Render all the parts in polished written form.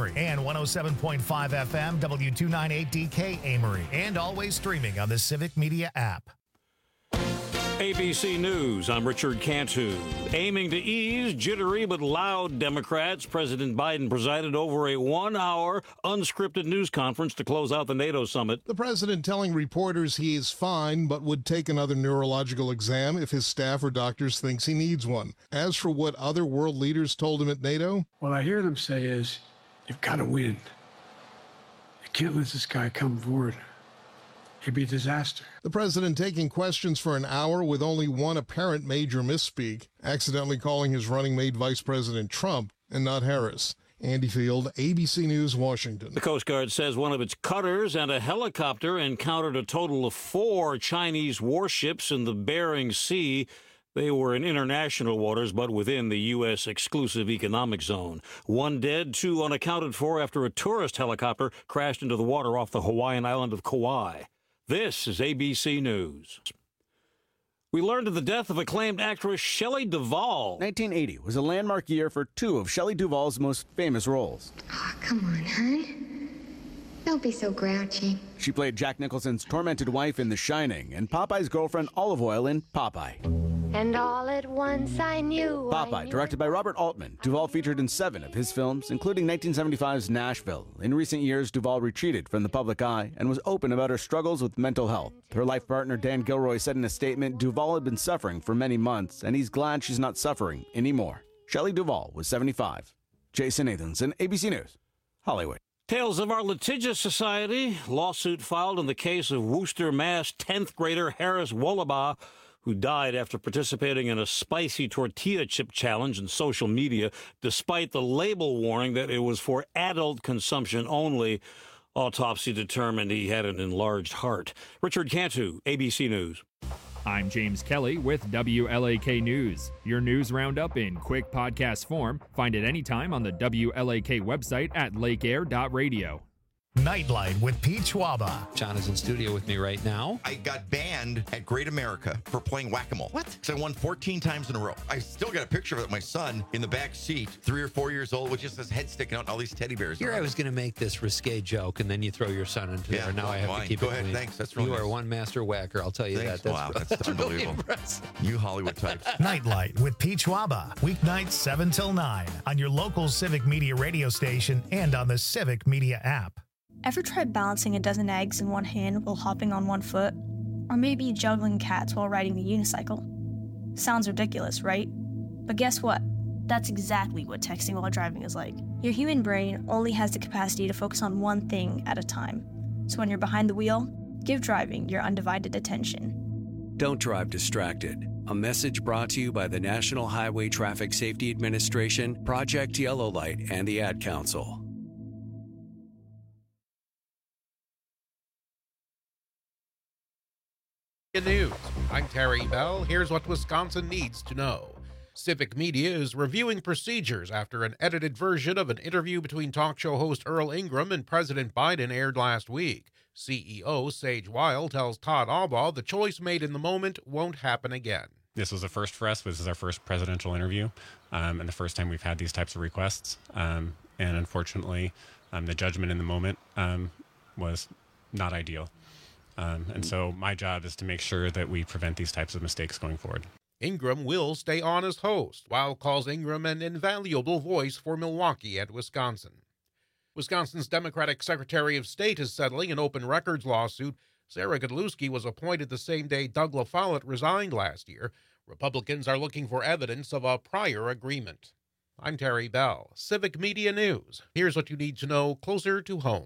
Amory, and 107.5 FM W298DK Amory, and always streaming on the Civic Media app. ABC News, I'm Richard Cantu. Aiming to ease jittery but loud Democrats, President Biden presided over a 1-hour unscripted news conference to close out the NATO summit. The president telling reporters he is fine but would take another neurological exam if his staff or doctors thinks he needs one. As for what other world leaders told him at NATO, what I hear them say is, you've got to win. You can't let this guy come forward. It'd be a disaster. The president taking questions for an hour with only one apparent major misspeak, accidentally calling his running mate Vice President Trump and not Harris. Andy Field, ABC News, Washington. The Coast Guard says one of its cutters and a helicopter encountered a total of 4 Chinese warships in the Bering Sea. They were in international waters, but within the U.S. exclusive economic zone. 1 dead, 2 unaccounted for after a tourist helicopter crashed into the water off the Hawaiian island of Kauai. This is ABC News. We learned of the death of acclaimed actress Shelley Duvall. 1980 was a landmark year for 2 of Shelley Duvall's most famous roles. Oh, come on, hon. Don't be so grouchy. She played Jack Nicholson's tormented wife in The Shining and Popeye's girlfriend Olive Oyl in Popeye. And all at once I knew. Popeye, directed by Robert Altman. Duvall featured in 7 of his films, including 1975's Nashville. In recent years, Duvall retreated from the public eye and was open about her struggles with mental health. Her life partner, Dan Gilroy, said in a statement, Duvall had been suffering for many months, and he's glad she's not suffering anymore. Shelley Duvall was 75. Jason Nathanson, ABC News, Hollywood. Tales of our litigious society. Lawsuit filed in the case of Worcester, Mass. 10th grader Harris Wollabaugh, who died after participating in a spicy tortilla chip challenge in social media, despite the label warning that it was for adult consumption only. Autopsy determined he had an enlarged heart. Richard Cantu, ABC News. I'm James Kelly with WLAK News. Your news roundup in quick podcast form. Find it anytime on the WLAK website at lakeair.radio. Nightlight with Pete Schwaba. John is in studio with me right now. I got banned at Great America for playing whack-a-mole. What? Because I won 14 times in a row. I still got a picture of it, my son in the back seat, 3 or 4 years old, with just his head sticking out and all these teddy bears. Here I was going to make this risque joke, and then you throw your son into there. Now I have to keep Go it ahead, clean. thanks. That's really You nice. are one master whacker, I'll tell you Thanks. that. That's unbelievable. Really You Hollywood types. Nightlight with Pete Schwaba. Weeknights 7 till 9 on your local Civic Media radio station and on the Civic Media app. Ever tried balancing a dozen eggs in one hand while hopping on one foot? Or maybe juggling cats while riding a unicycle? Sounds ridiculous, right? But guess what? That's exactly what texting while driving is like. Your human brain only has the capacity to focus on one thing at a time. So when you're behind the wheel, give driving your undivided attention. Don't drive distracted. A message brought to you by the National Highway Traffic Safety Administration, Project Yellow Light, and the Ad Council. News. I'm Terry Bell. Here's what Wisconsin needs to know. Civic Media is reviewing procedures after an edited version of an interview between talk show host Earl Ingram and President Biden aired last week. CEO Sage Weil tells Todd Albaugh the choice made in the moment won't happen again. This was a first for us. This is our first presidential interview, and the first time we've had these types of requests. And unfortunately, the judgment in the moment was not ideal. And so my job is to make sure that we prevent these types of mistakes going forward. Ingram will stay on as host. Weil calls Ingram an invaluable voice for Milwaukee and Wisconsin. Wisconsin's Democratic Secretary of State is settling an open records lawsuit. Sarah Godlewski was appointed the same day Doug LaFollette resigned last year. Republicans are looking for evidence of a prior agreement. I'm Terry Bell, Civic Media News. Here's what you need to know closer to home.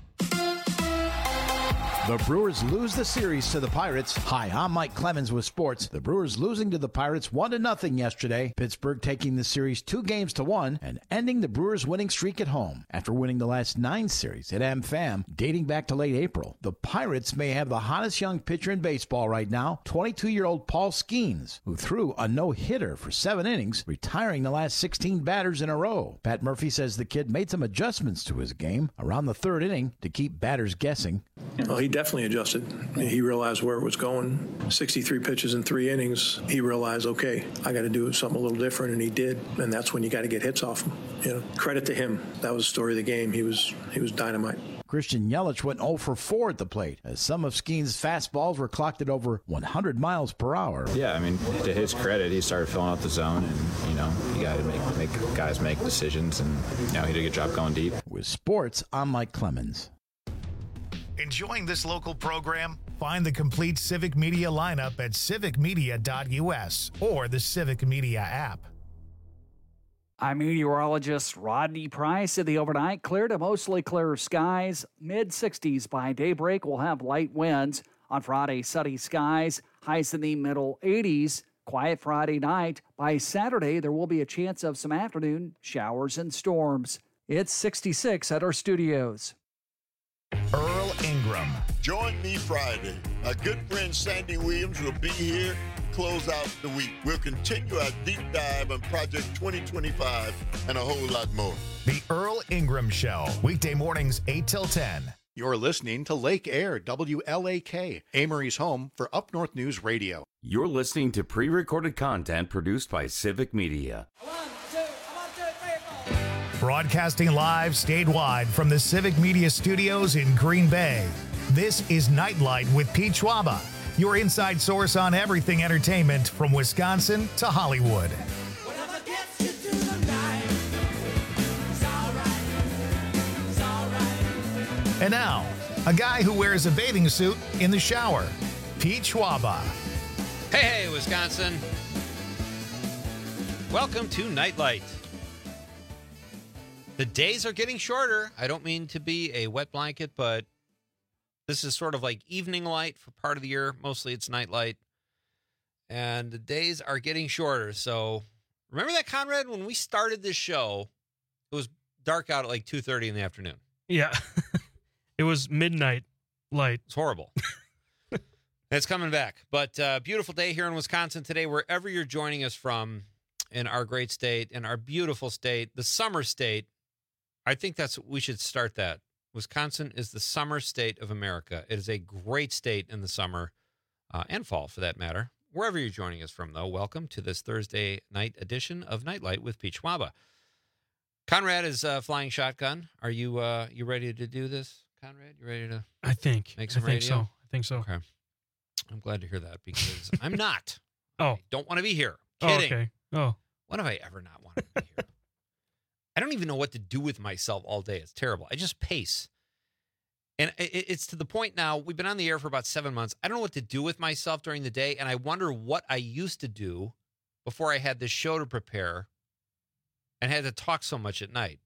The Brewers lose the series to the Pirates. Hi, I'm Mike Clemens with sports. The Brewers losing to the Pirates 1-0 yesterday. Pittsburgh taking the series 2-1 and ending the Brewers' winning streak at home. After winning the last 9 series at AmFam dating back to late April, the Pirates may have the hottest young pitcher in baseball right now, 22-year-old Paul Skeens, who threw a no-hitter for 7 innings, retiring the last 16 batters in a row. Pat Murphy says the kid made some adjustments to his game around the 3rd inning to keep batters guessing. Well, he definitely adjusted. He realized where it was going. 63 pitches in 3 innings. He realized, okay, I got to do something a little different, and he did. And that's when you got to get hits off him. You know, credit to him. That was the story of the game. He was dynamite. Christian Yelich went 0 for 4 at the plate, as some of Skeen's fastballs were clocked at over 100 miles per hour. Yeah, I mean, to his credit, he started filling out the zone, and, you know, you got to make guys make decisions, and, you know, he did a good job going deep. With sports, I'm Mike Clemens. Enjoying this local program? Find the complete Civic Media lineup at civicmedia.us or the Civic Media app. I'm meteorologist Rodney Price. In the overnight, clear to mostly clear skies. Mid-60s by daybreak. We'll have light winds. On Friday, sunny skies. Highs in the middle 80s. Quiet Friday night. By Saturday, there will be a chance of some afternoon showers and storms. It's 66 at our studios. Earl Ingram. Join me Friday. Our good friend Sandy Williams will be here to close out the week. We'll continue our deep dive on Project 2025 and a whole lot more. The Earl Ingram Show. Weekday mornings 8 till 10. You're listening to Lake Air, WLAK, Amory's home for Up North News Radio. You're listening to pre-recorded content produced by Civic Media. Broadcasting live statewide from the Civic Media Studios in Green Bay. This is Nightlight with Pete Schwaba, your inside source on everything entertainment from Wisconsin to Hollywood. And now, a guy who wears a bathing suit in the shower, Pete Schwaba. Hey, Wisconsin. Welcome to Nightlight. The days are getting shorter. I don't mean to be a wet blanket, but this is sort of like evening light for part of the year. Mostly it's nightlight. And the days are getting shorter. So remember that, Conrad, when we started this show, it was dark out at like 2:30 in the afternoon. Yeah. It was midnight light. It's horrible. It's coming back. But beautiful day here in Wisconsin today, wherever you're joining us from in our great state, in our beautiful state, the summer state. I think we should start that. Wisconsin is the summer state of America. It is a great state in the summer and fall, for that matter. Wherever you're joining us from, though, welcome to this Thursday night edition of Nightlight with Pete Schwaba. Conrad is flying shotgun. Are you ready to do this, Conrad? You ready to? I think. Make some I think radio? so. I think so. Okay. I'm glad to hear that because I'm not. Oh. I don't want to be here. Kidding. Oh, okay. Oh. When have I ever not wanted to be here? I don't even know what to do with myself all day. It's terrible. I just pace. And it's to the point now, we've been on the air for about 7 months. I don't know what to do with myself during the day, and I wonder what I used to do before I had this show to prepare and had to talk so much at night.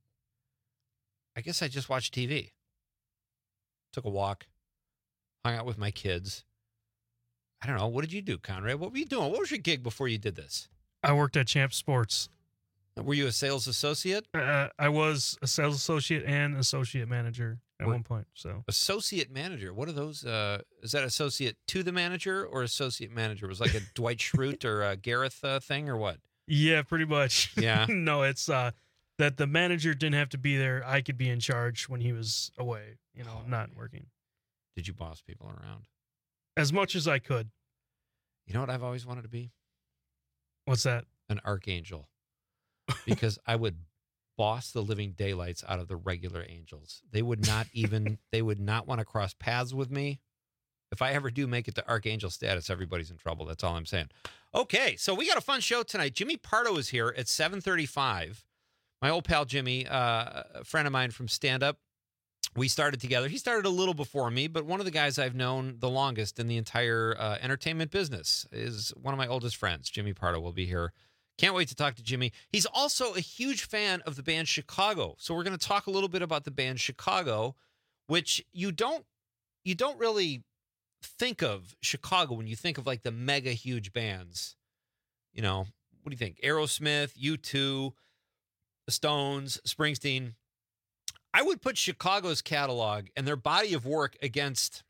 I guess I just watched TV. Took a walk. Hung out with my kids. I don't know. What did you do, Conrad? What were you doing? What was your gig before you did this? I worked at Champ Sports. Were you a sales associate? I was a sales associate and associate manager at one point. So associate manager. What are those? Is that associate to the manager or associate manager? It was like a Dwight Schrute or a Gareth thing or what? Yeah, pretty much. Yeah. No, it's that the manager didn't have to be there. I could be in charge when he was away, not working. Did you boss people around? As much as I could. You know what I've always wanted to be? What's that? An archangel. Because I would boss the living daylights out of the regular angels. They would not want to cross paths with me. If I ever do make it to archangel status, everybody's in trouble. That's all I'm saying. Okay, so we got a fun show tonight. Jimmy Pardo is here at 7:35. My old pal Jimmy, a friend of mine from stand-up. We started together. He started a little before me, but one of the guys I've known the longest in the entire entertainment business is one of my oldest friends. Jimmy Pardo will be here. Can't wait to talk to Jimmy. He's also a huge fan of the band Chicago. So we're going to talk a little bit about the band Chicago, which you don't really think of Chicago when you think of like the mega huge bands. What do you think? Aerosmith, U2, the Stones, Springsteen. I would put Chicago's catalog and their body of work against,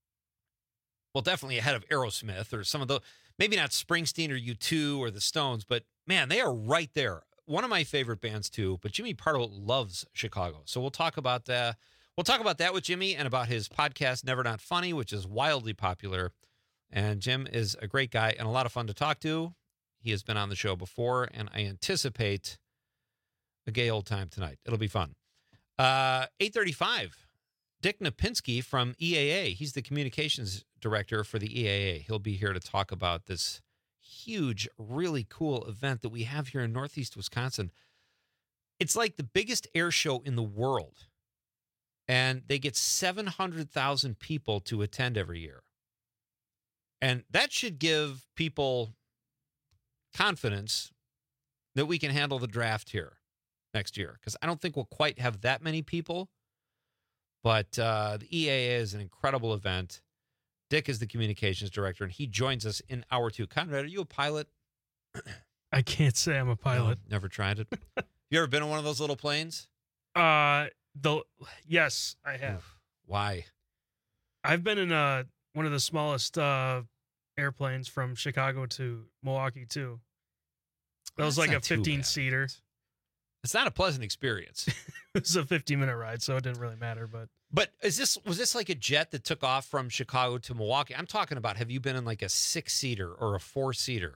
well, definitely ahead of Aerosmith or some of the, maybe not Springsteen or U2 or the Stones, but man, they are right there. One of my favorite bands too, but Jimmy Pardo loves Chicago. So we'll talk about that. We'll talk about that with Jimmy and about his podcast, Never Not Funny, which is wildly popular. And Jim is a great guy and a lot of fun to talk to. He has been on the show before, and I anticipate a gay old time tonight. It'll be fun. 8:35, Dick Napinski from EAA. He's the communications director for the EAA. He'll be here to talk about this huge, really cool event that we have here in Northeast Wisconsin. It's like the biggest air show in the world, and they get 700,000 people to attend every year. And that should give people confidence that we can handle the draft here next year, because I don't think we'll quite have that many people. But the EAA is an incredible event. Dick is the communications director, and he joins us in hour 2. Conrad, are you a pilot? I can't say I'm a pilot. No, never tried it. You ever been on one of those little planes? Yes, I have. Oof. Why? I've been in one of the smallest airplanes from Chicago to Milwaukee too. That was like a 15-seater. It's not a pleasant experience. It was a 15-minute ride, so it didn't really matter. But was this like a jet that took off from Chicago to Milwaukee? I'm talking about, have you been in like a 6-seater or a 4-seater?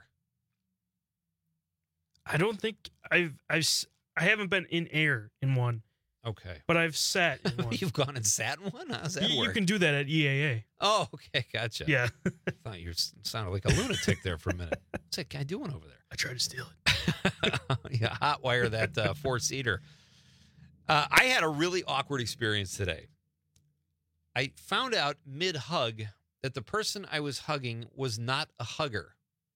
I don't think I haven't been in air in one. Okay. But I've sat in one. You've gone and sat in one? How's that work? You can do that at EAA. Oh, okay. Gotcha. Yeah. I thought you sounded like a lunatic there for a minute. What's that guy doing over there? I tried to steal it. Yeah, hot wire that 4-seater. I had a really awkward experience today. I found out mid-hug that the person I was hugging was not a hugger.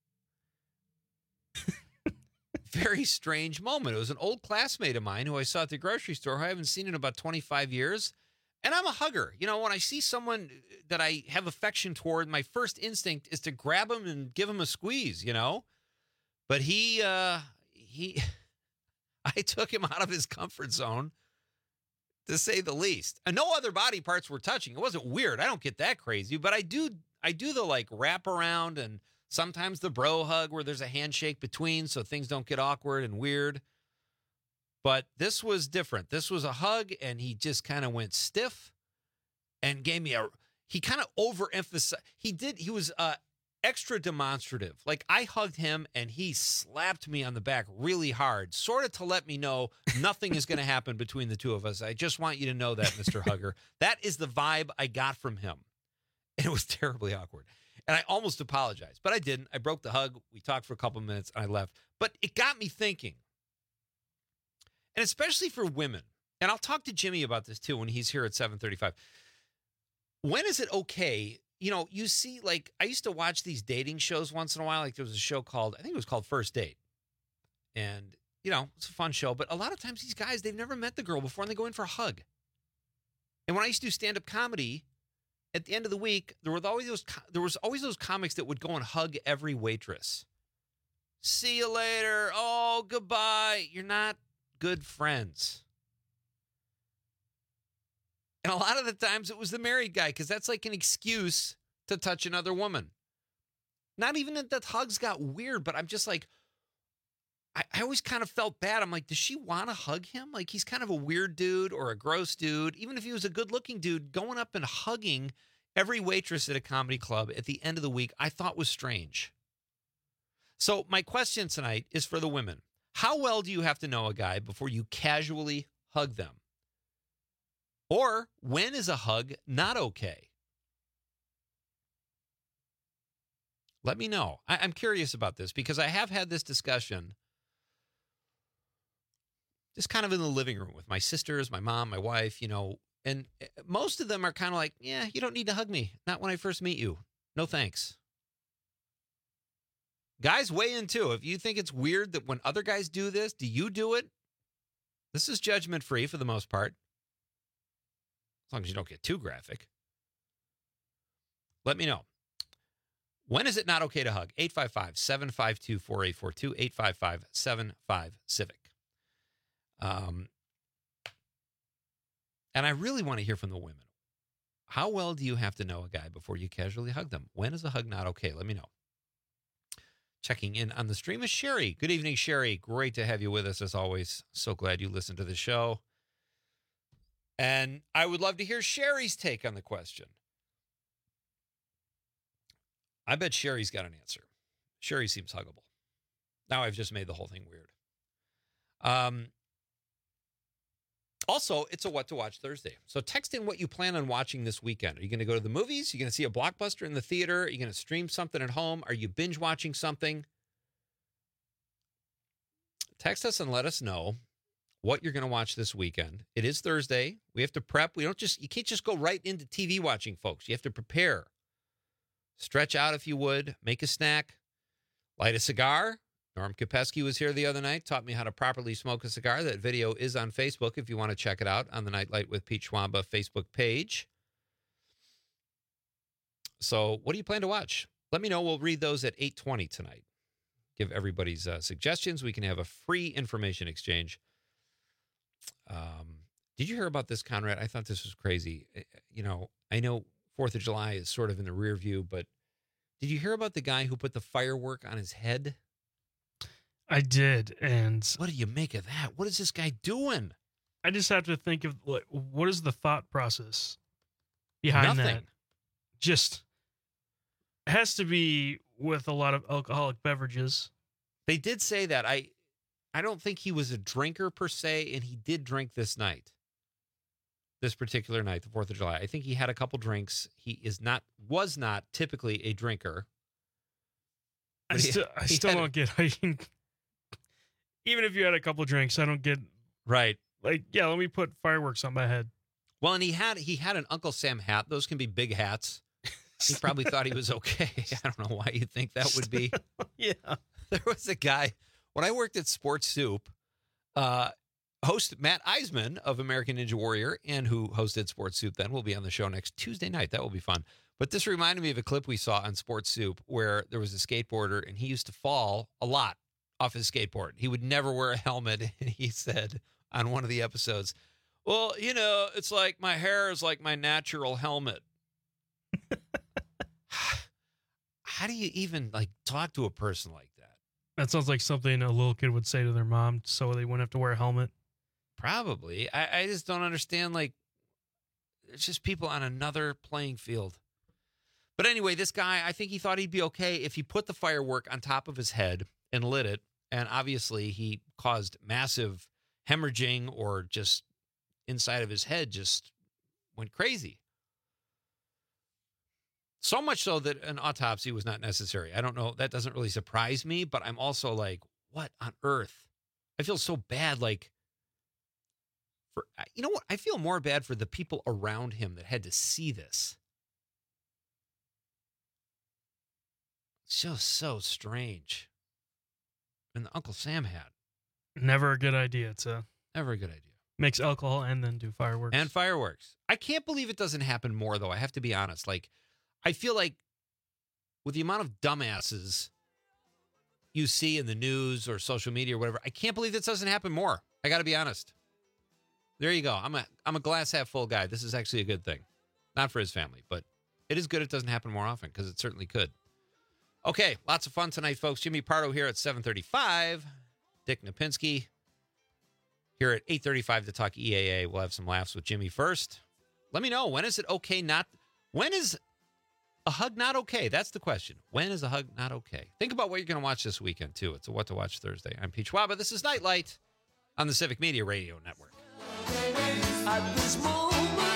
Very strange moment. It was an old classmate of mine who I saw at the grocery store who I haven't seen in about 25 years. And I'm a hugger. You know, when I see someone that I have affection toward, my first instinct is to grab him and give him a squeeze, you know? But I took him out of his comfort zone, to say the least. And no other body parts were touching. It wasn't weird. I don't get that crazy, but I do the like wrap around and sometimes the bro hug where there's a handshake between so things don't get awkward and weird. But this was different. This was a hug, and he just kind of went stiff and gave me he kind of overemphasized. He was extra demonstrative. Like I hugged him and he slapped me on the back really hard, sort of to let me know nothing is going to happen between the two of us. I just want you to know that, Mr. Hugger. That is the vibe I got from him. And it was terribly awkward. And I almost apologized, but I didn't. I broke the hug. We talked for a couple minutes and I left. But it got me thinking. And especially for women, and I'll talk to Jimmy about this too when he's here at 7:35. When is it okay? You know, you see, like, I used to watch these dating shows once in a while. Like there was a show called, I think it was called First Date. And, you know, it's a fun show. But a lot of times these guys, they've never met the girl before and they go in for a hug. And when I used to do stand-up comedy, at the end of the week, there was always those comics that would go and hug every waitress. See you later. Oh, goodbye. You're not good friends. And a lot of the times it was the married guy, because that's like an excuse to touch another woman. Not even that hugs got weird, but I'm just like, I always kind of felt bad. I'm like, does she want to hug him? Like he's kind of a weird dude or a gross dude. Even if he was a good looking dude, going up and hugging every waitress at a comedy club at the end of the week, I thought was strange. So my question tonight is for the women. How well do you have to know a guy before you casually hug them? Or when is a hug not okay? Let me know. I'm curious about this because I have had this discussion just kind of in the living room with my sisters, my mom, my wife, you know, and most of them are kind of like, yeah, you don't need to hug me. Not when I first meet you. No thanks. Guys, weigh in too. If you think it's weird that when other guys do this, do you do it? This is judgment free for the most part. As long as you don't get too graphic. Let me know. When is it not okay to hug? 855-752-4842, 855-75-CIVIC. And I really want to hear from the women. How well do you have to know a guy before you casually hug them? When is a hug not okay? Let me know. Checking in on the stream is Sherry. Good evening, Sherry. Great to have you with us as always. So glad you listened to the show. And I would love to hear Sherry's take on the question. I bet Sherry's got an answer. Sherry seems huggable. Now I've just made the whole thing weird. Also, it's a What to Watch Thursday. So text in what you plan on watching this weekend. Are you going to go to the movies? Are you going to see a blockbuster in the theater? Are you going to stream something at home? Are you binge watching something? Text us and let us know what you're going to watch this weekend. It is Thursday. We have to prep. You can't just go right into TV watching, folks. You have to prepare. Stretch out if you would. Make a snack. Light a cigar. Norm Kopesky was here the other night, taught me how to properly smoke a cigar. That video is on Facebook if you want to check it out on the Nightlight with Pete Schwaba Facebook page. So what do you plan to watch? Let me know. We'll read those at 8:20 tonight. Give everybody's suggestions. We can have a free information exchange. Did you hear about this, Conrad? I thought this was crazy. I know 4th of July is sort of in the rear view, but did you hear about the guy who put the firework on his head? I did, and what do you make of that? What is this guy doing? I just have to think of what is the thought process behind that? Just it has to be with a lot of alcoholic beverages. They did say that. I don't think he was a drinker per se, and he did drink this particular night, the 4th of July. I think he had a couple drinks. He was not typically a drinker. I still don't get. Even if you had a couple drinks, I don't get right. Like, yeah, let me put fireworks on my head. Well, and he had an Uncle Sam hat. Those can be big hats. He probably thought he was okay. I don't know why you think that would be. Yeah. There was a guy when I worked at Sports Soup, host Matt Eisman of American Ninja Warrior and who hosted Sports Soup then will be on the show next Tuesday night. That will be fun. But this reminded me of a clip we saw on Sports Soup where there was a skateboarder and he used to fall a lot off his skateboard. He would never wear a helmet. And he said on one of the episodes, well, it's like my hair is like my natural helmet. How do you even talk to a person like that? That sounds like something a little kid would say to their mom so they wouldn't have to wear a helmet. Probably. I just don't understand. It's just people on another playing field. But anyway, this guy, I think he thought he'd be okay if he put the firework on top of his head and lit it. And obviously he caused massive hemorrhaging or just inside of his head just went crazy. So much so that an autopsy was not necessary. I don't know. That doesn't really surprise me, but I'm also like, what on earth? I feel so bad. You know what? I feel more bad for the people around him that had to see this. It's just so strange. And the Uncle Sam hat. Never a good idea Never a good idea. Mix alcohol and then do fireworks. And fireworks. I can't believe it doesn't happen more, though. I have to be honest. I feel like with the amount of dumbasses you see in the news or social media or whatever, I can't believe this doesn't happen more. I got to be honest. There you go. I'm a glass half full guy. This is actually a good thing. Not for his family, but it is good it doesn't happen more often because it certainly could. Okay, lots of fun tonight, folks. Jimmy Pardo here at 7:35. Dick Napinski here at 8:35 to talk EAA. We'll have some laughs with Jimmy first. Let me know, when is it okay when is a hug not okay? That's the question. When is a hug not okay? Think about what you're going to watch this weekend, too. It's a What to Watch Thursday. I'm Pete Schwaba. This is Nightlight on the Civic Media Radio Network. At this moment,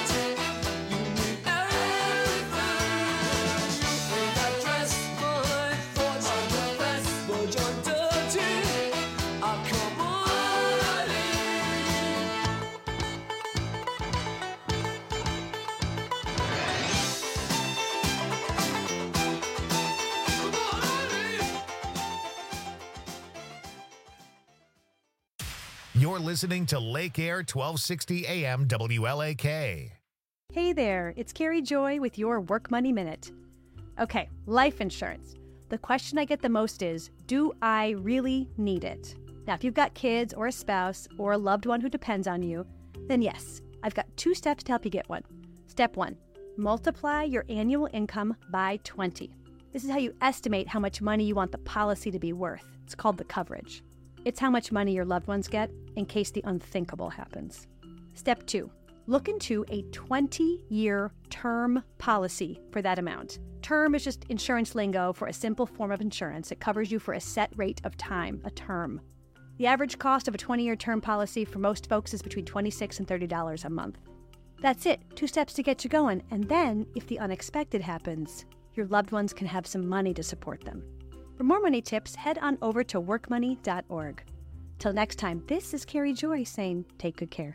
You're listening to Lake Air 1260 AM WLAK. Hey there, it's Carrie Joy with your Work Money Minute. Okay, life insurance. The question I get the most is, do I really need it? Now, if you've got kids or a spouse or a loved one who depends on you, then yes, I've got 2 steps to help you get one. Step 1, multiply your annual income by 20. This is how you estimate how much money you want the policy to be worth. It's called the coverage. It's how much money your loved ones get in case the unthinkable happens. Step 2, look into a 20-year term policy for that amount. Term is just insurance lingo for a simple form of insurance. It covers you for a set rate of time, a term. The average cost of a 20-year term policy for most folks is between $26 and $30 a month. That's it, 2 steps to get you going. And then, if the unexpected happens, your loved ones can have some money to support them. For more money tips, head on over to workmoney.org. Till next time, this is Carrie Joy saying take good care.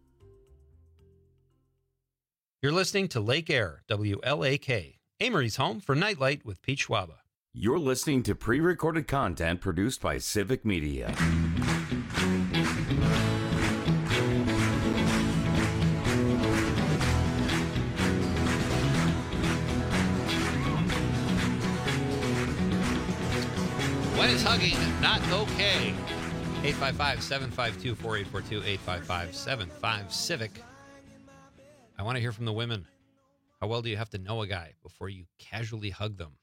You're listening to Lake Air, WLAK, Amory's home for Nightlight with Pete Schwaba. You're listening to pre-recorded content produced by Civic Media. When is hugging not okay? 855-752-4842, 855-75-CIVIC. I want to hear from the women. How well do you have to know a guy before you casually hug them?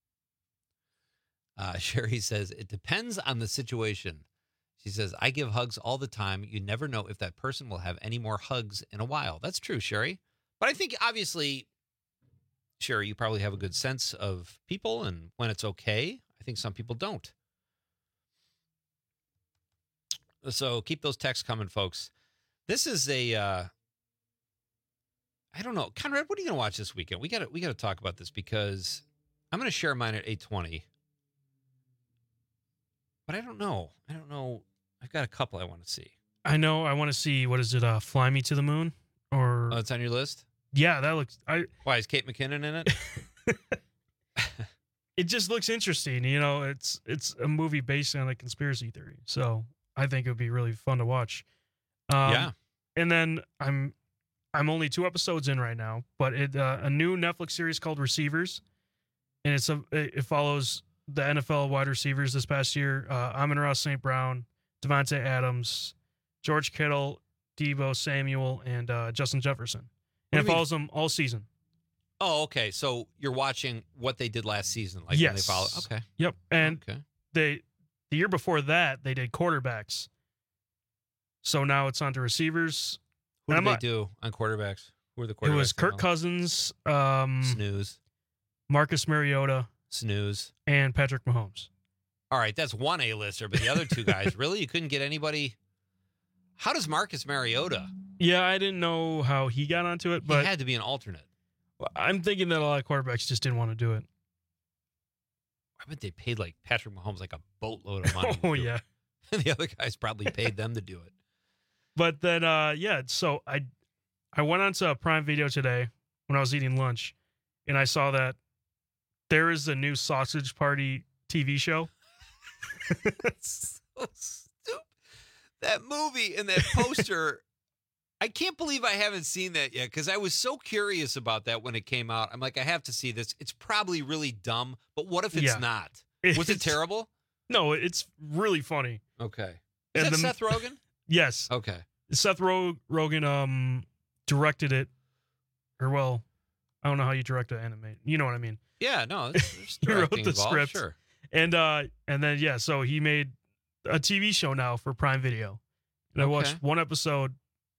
Sherry says, it depends on the situation. She says, I give hugs all the time. You never know if that person will have any more hugs in a while. That's true, Sherry. But I think, obviously, Sherry, you probably have a good sense of people and when it's okay. I think some people don't. So keep those texts coming, folks. This is I don't know. Conrad, what are you going to watch this weekend? We got to talk about this because I'm going to share mine at 8:20. But I don't know. I've got a couple I want to see. I know. I want to see, what is it, Fly Me to the Moon? Or it's on your list? Yeah, that looks... Why, is Kate McKinnon in it? It just looks interesting. You know, it's a movie based on a conspiracy theory. So I think it would be really fun to watch. Yeah. And then I'm only 2 episodes in right now, but a new Netflix series called Receivers. And it follows the NFL wide receivers this past year. Amon-Ra St. Brown, Devontae Adams, George Kittle, Deebo Samuel, and Justin Jefferson. And it follows them all season. Oh, okay. So you're watching what they did last season, like yes. when they followed. Okay. Yep. And the year before that, they did quarterbacks. So now it's on to receivers. Who did they do on quarterbacks? Who were the quarterbacks? It was Kirk Cousins, Snooze, Marcus Mariota, Snooze, and Patrick Mahomes. All right, that's one A-lister, but the other 2 guys, really? You couldn't get anybody? How does Marcus Mariota? Yeah, I didn't know how he got onto it, but he had to be an alternate. I'm thinking that a lot of quarterbacks just didn't want to do it. I bet they paid like Patrick Mahomes like a boatload of money. Oh, yeah. And the other guys probably paid them to do it. But then, so I went onto Prime Video today when I was eating lunch, and I saw that there is a new Sausage Party TV show. That's so stupid. That movie and that poster, I can't believe I haven't seen that yet because I was so curious about that when it came out. I'm like, I have to see this. It's probably really dumb, but what if it's not? Was it terrible? No, it's really funny. Okay. Is that Seth Rogen? Yes. Okay. Seth Rogen directed it, or well, I don't know how you direct an anime. You know what I mean? Yeah, no, there's he wrote the involved, script, sure. And then so he made a TV show now for Prime Video, and I watched one episode.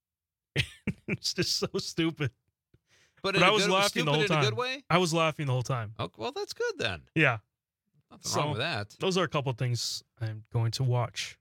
It's just so stupid. But I was laughing the whole time. In a good way? I was laughing the whole time. Oh, well, that's good then. Yeah. Nothing wrong with that. Those are a couple of things I'm going to watch.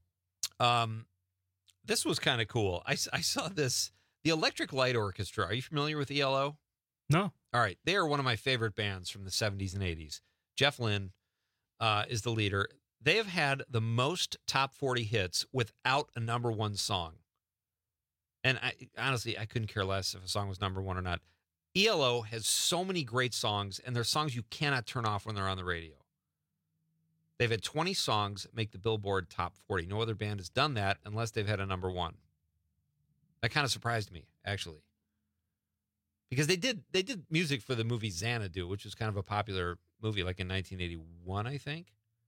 This was kind of cool. I saw this. The Electric Light Orchestra. Are you familiar with ELO? No. All right. They are one of my favorite bands from the 70s and 80s. Jeff Lynne is the leader. They have had the most top 40 hits without a number 1 song. And honestly, I couldn't care less if a song was number 1 or not. ELO has so many great songs, and they're songs you cannot turn off when they're on the radio. They've had 20 songs make the Billboard top 40. No other band has done that unless they've had a number 1. That kind of surprised me, actually. Because they did music for the movie Xanadu, which was kind of a popular movie like in 1981, I think.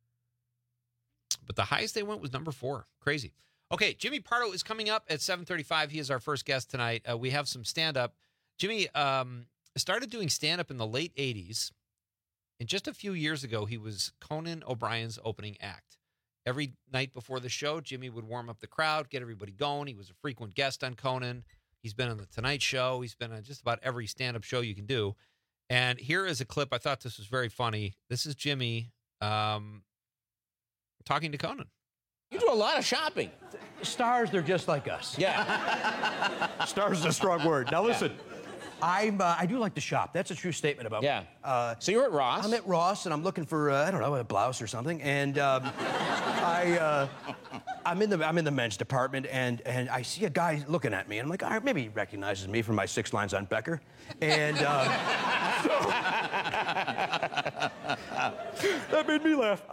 But the highest they went was number 4. Crazy. Okay, Jimmy Pardo is coming up at 7:35. He is our first guest tonight. We have some stand-up. Jimmy started doing stand-up in the late 80s. And just a few years ago, he was Conan O'Brien's opening act. Every night before the show, Jimmy would warm up the crowd, get everybody going. He was a frequent guest on Conan. He's been on The Tonight Show. He's been on just about every stand-up show you can do. And here is a clip. I thought this was very funny. This is Jimmy talking to Conan. You do a lot of shopping. Stars, they're just like us. Yeah. Stars is a strong word. Now listen, I do like to shop. That's a true statement about me. So you're at Ross? I'm at Ross, and I'm looking for I don't know, a blouse or something. And I'm in the men's department, and I see a guy looking at me, and I'm like, all right, maybe he recognizes me from my 6 lines on Becker. And that made me laugh.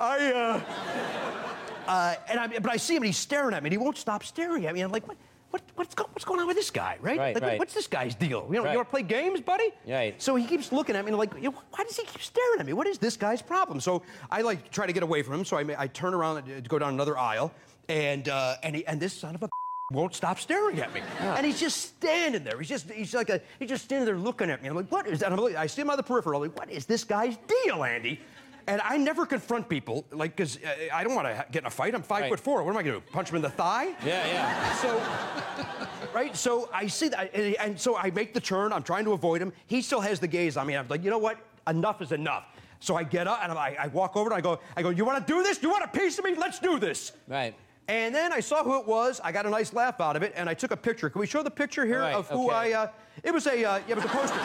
But I see him, and he's staring at me, and he won't stop staring at me. I'm like, what's going on with this guy, right? Right. What's this guy's deal? You want to play games, buddy? Right. So he keeps looking at me, and I'm like, why does he keep staring at me? What is this guy's problem? So I like try to get away from him. So I turn around to go down another aisle, and this son of a won't stop staring at me. Yeah. And he's just standing there. He's just standing there looking at me. I'm like, what is that? And I see him on the peripheral. I'm like, what is this guy's deal, Andy? And I never confront people, like, because I don't want to get in a fight. I'm 5'4". What am I going to do? Punch him in the thigh? Yeah. So, right? So I see that, and so I make the turn. I'm trying to avoid him. He still has the gaze on me. I'm like, you know what? Enough is enough. So I get up and I walk over and I go, you want to do this? You want a piece of me? Let's do this. Right. And then I saw who it was. I got a nice laugh out of it, and I took a picture. Can we show the picture here of who it was a poster.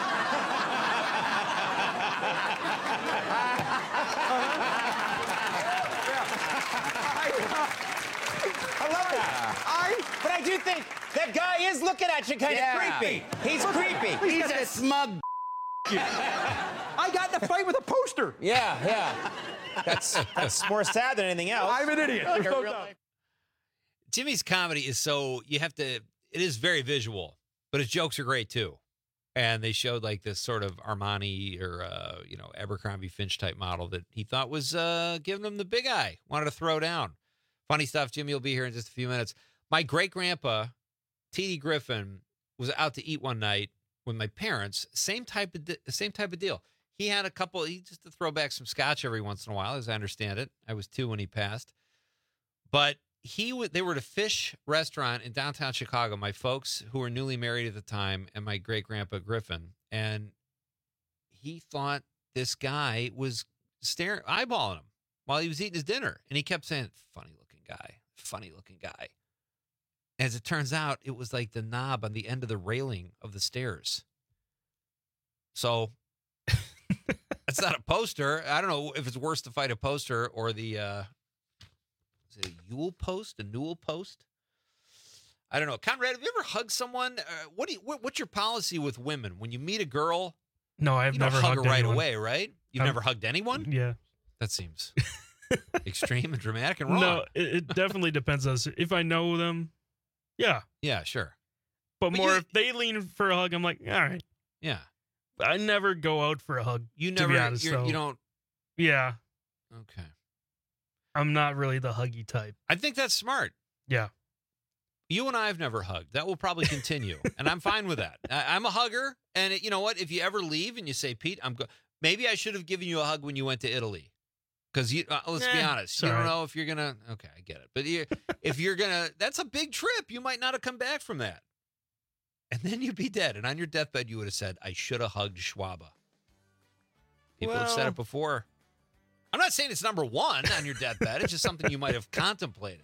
I love it. But I do think that guy is looking at you kind of creepy. He's creepy. He's a smug. I got in a fight with a poster. Yeah. That's more sad than anything else. I'm an idiot. There's no doubt. Jimmy's comedy is it is very visual, but his jokes are great too. And they showed like this sort of Armani or, Abercrombie Finch type model that he thought was giving him the big eye, wanted to throw down. Funny stuff. Jimmy will be here in just a few minutes. My great-grandpa, T.D. Griffin, was out to eat one night with my parents. Same type of deal. He had just to throw back some scotch every once in a while, as I understand it. I was 2 when he passed. But they were at a fish restaurant in downtown Chicago, my folks who were newly married at the time, and my great-grandpa Griffin. And he thought this guy was eyeballing him while he was eating his dinner. And he kept saying, funny looking guy. As it turns out, it was like the knob on the end of the railing of the stairs. So it's not a poster. I don't know if it's worse to fight a poster or the, is it a Yule post, a Newell post? I don't know. Conrad, have you ever hugged someone? What's your policy with women? When you meet a girl, no, I've never hug her hugged right anyone. away, right? You've never hugged anyone? Yeah. That seems extreme and dramatic and wrong. No, it definitely depends on if I know them. Yeah. Yeah, sure. But more if they lean for a hug, I'm like, all right. Yeah. I never go out for a hug. You to never, be honest, you don't. Yeah. Okay. I'm not really the huggy type. I think that's smart. Yeah. You and I have never hugged. That will probably continue, and I'm fine with that. I'm a hugger, and you know what? If you ever leave and you say, Pete, maybe I should have given you a hug when you went to Italy. Because let's be honest, you don't know if you're going to, okay, I get it. But if you're going to, that's a big trip. You might not have come back from that. And then you'd be dead. And on your deathbed, you would have said, I should have hugged Schwaba. People have said it before. I'm not saying it's number one on your deathbed. It's just something you might have contemplated.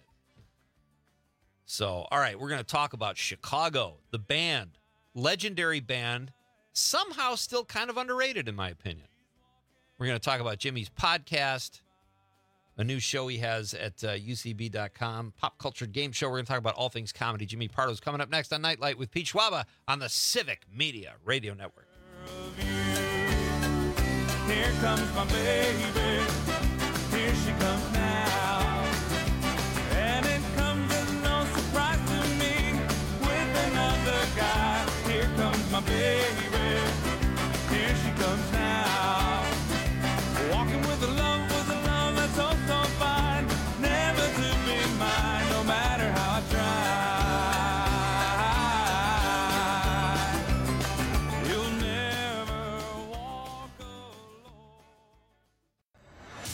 So, all right, we're going to talk about Chicago, the band, legendary band, somehow still kind of underrated, in my opinion. We're going to talk about Jimmy's podcast, a new show he has at UCB.com, Pop Culture Game Show. We're going to talk about all things comedy. Jimmy Pardo's coming up next on Nightlight with Pete Schwaba on the Civic Media Radio Network. Here comes my baby. Here she comes now. And it comes as no surprise to me with another guy. Here comes my baby. Here she comes now. Walking with a love that's oh so fine. Never to be mine, no matter how I try. You'll never walk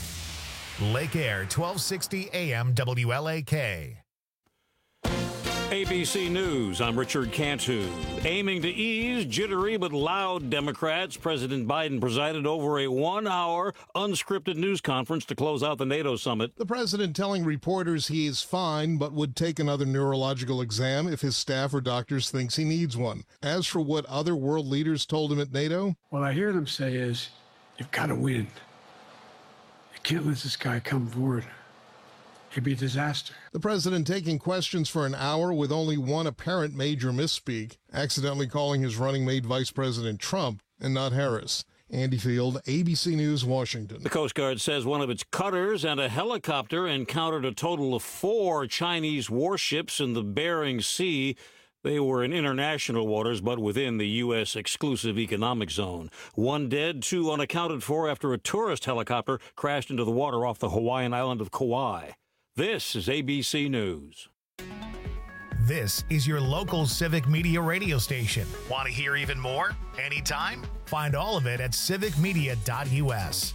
alone. Lake Air, 1260 AM WLAK. ABC News, I'm Richard Cantu. Aiming to ease jittery but loud Democrats, President Biden presided over a 1-hour unscripted news conference to close out the NATO summit. The president telling reporters he is fine but would take another neurological exam if his staff or doctors thinks he needs one. As for what other world leaders told him at NATO, what I hear them say is, you've got to win. You can't let this guy come forward. It'd be a disaster. The president taking questions for an hour with only one apparent major misspeak, accidentally calling his running mate Vice President Trump and not Harris. Andy Field, ABC News, Washington. The Coast Guard says one of its cutters and a helicopter encountered a total of 4 Chinese warships in the Bering Sea. They were in international waters, but within the U.S. exclusive economic zone. 1 dead, 2 unaccounted for after a tourist helicopter crashed into the water off the Hawaiian island of Kauai. This is ABC News. This is your local Civic Media radio station. Want to hear even more? Anytime? Find all of it at civicmedia.us.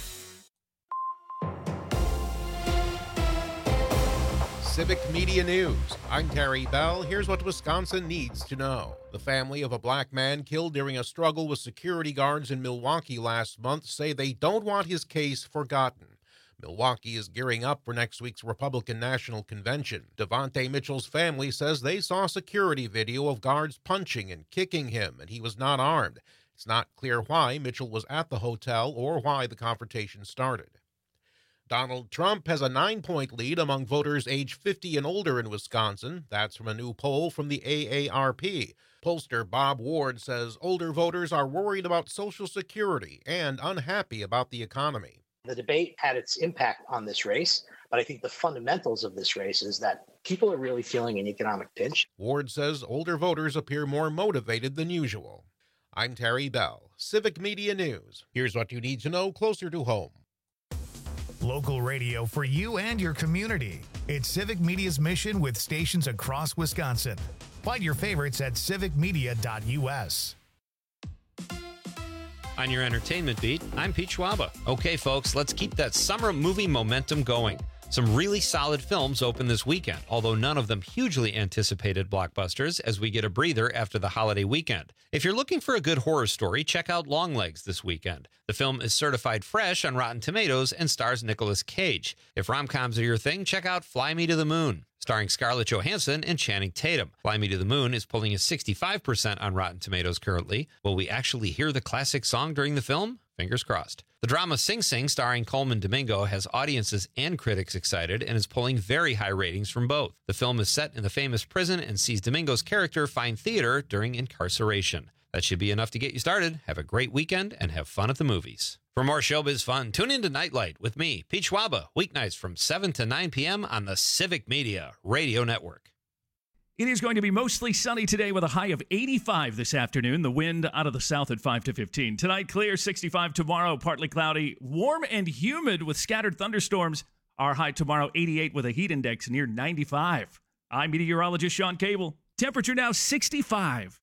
Civic Media News. I'm Terry Bell. Here's what Wisconsin needs to know. The family of a black man killed during a struggle with security guards in Milwaukee last month say they don't want his case forgotten. Milwaukee is gearing up for next week's Republican National Convention. Devontae Mitchell's family says they saw security video of guards punching and kicking him, and he was not armed. It's not clear why Mitchell was at the hotel or why the confrontation started. Donald Trump has a 9-point lead among voters age 50 and older in Wisconsin. That's from a new poll from the AARP. Pollster Bob Ward says older voters are worried about Social Security and unhappy about the economy. The debate had its impact on this race, but I think the fundamentals of this race is that people are really feeling an economic pinch. Ward says older voters appear more motivated than usual. I'm Terry Bell, Civic Media News. Here's what you need to know closer to home. Local radio for you and your community. It's Civic Media's mission with stations across Wisconsin. Find your favorites at civicmedia.us. On your entertainment beat, I'm Pete Schwaba. Okay, folks, let's keep that summer movie momentum going. Some really solid films open this weekend, although none of them hugely anticipated blockbusters as we get a breather after the holiday weekend. If you're looking for a good horror story, check out Longlegs this weekend. The film is certified fresh on Rotten Tomatoes and stars Nicolas Cage. If rom-coms are your thing, check out Fly Me to the Moon, starring Scarlett Johansson and Channing Tatum. Fly Me to the Moon is pulling a 65% on Rotten Tomatoes currently. Will we actually hear the classic song during the film? Fingers crossed. The drama Sing Sing, starring Coleman Domingo, has audiences and critics excited and is pulling very high ratings from both. The film is set in the famous prison and sees Domingo's character find theater during incarceration. That should be enough to get you started. Have a great weekend and have fun at the movies. For more showbiz fun, tune in to Nightlight with me, Pete Schwaba, weeknights from 7 to 9 p.m. on the Civic Media Radio Network. It is going to be mostly sunny today with a high of 85 this afternoon. The wind out of the south at 5 to 15. Tonight, clear, 65 tomorrow, partly cloudy, warm and humid with scattered thunderstorms. Our high tomorrow, 88 with a heat index near 95. I'm meteorologist Sean Cable. Temperature now 65.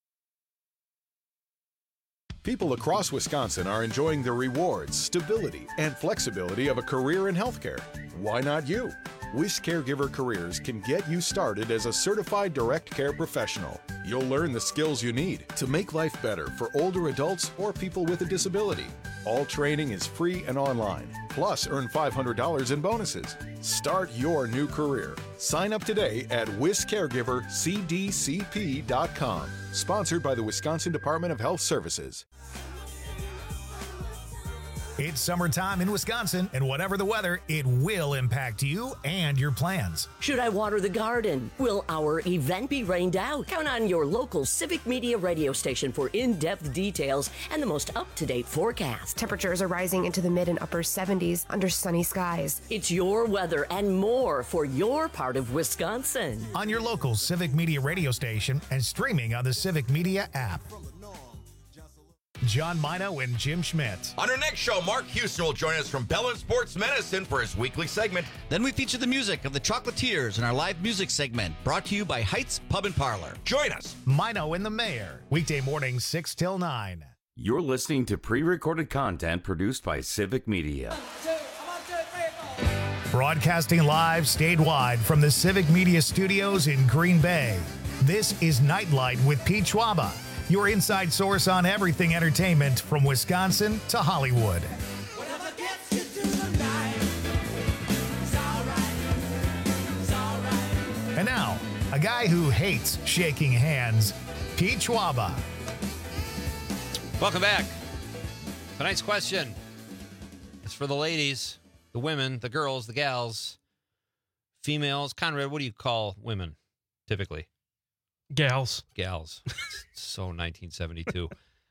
People across Wisconsin are enjoying the rewards, stability, and flexibility of a career in healthcare. Why not you? Wish Caregiver Careers can get you started as a certified direct care professional. You'll learn the skills you need to make life better for older adults or people with a disability. All training is free and online. Plus, earn $500 in bonuses. Start your new career. Sign up today at wiscaregivercdcp.com. Sponsored by the Wisconsin Department of Health Services. It's summertime in Wisconsin, and whatever the weather, it will impact you and your plans. Should I water the garden? Will our event be rained out? Count on your local Civic Media radio station for in-depth details and the most up-to-date forecast. Temperatures are rising into the mid and upper 70s under sunny skies. It's your weather and more for your part of Wisconsin. On your local Civic Media radio station and streaming on the Civic Media app. John Mino and Jim Schmidt. On our next show, Mark Houston will join us from Bell and Sports Medicine for his weekly segment. Then we feature the music of the Chocolatiers in our live music segment, brought to you by Heights Pub and Parlor. Join us. Mino and the Mayor, weekday mornings 6 till 9. You're listening to pre-recorded content produced by Civic Media. Broadcasting live statewide from the Civic Media Studios in Green Bay, this is Nightlight with Pete Schwaba, your inside source on everything entertainment from Wisconsin to Hollywood. And now, a guy who hates shaking hands, Pete Schwaba. Welcome back. Tonight's question is for the ladies, the women, the girls, the gals, females. Conrad, what do you call women typically? Gals. Gals. So 1972.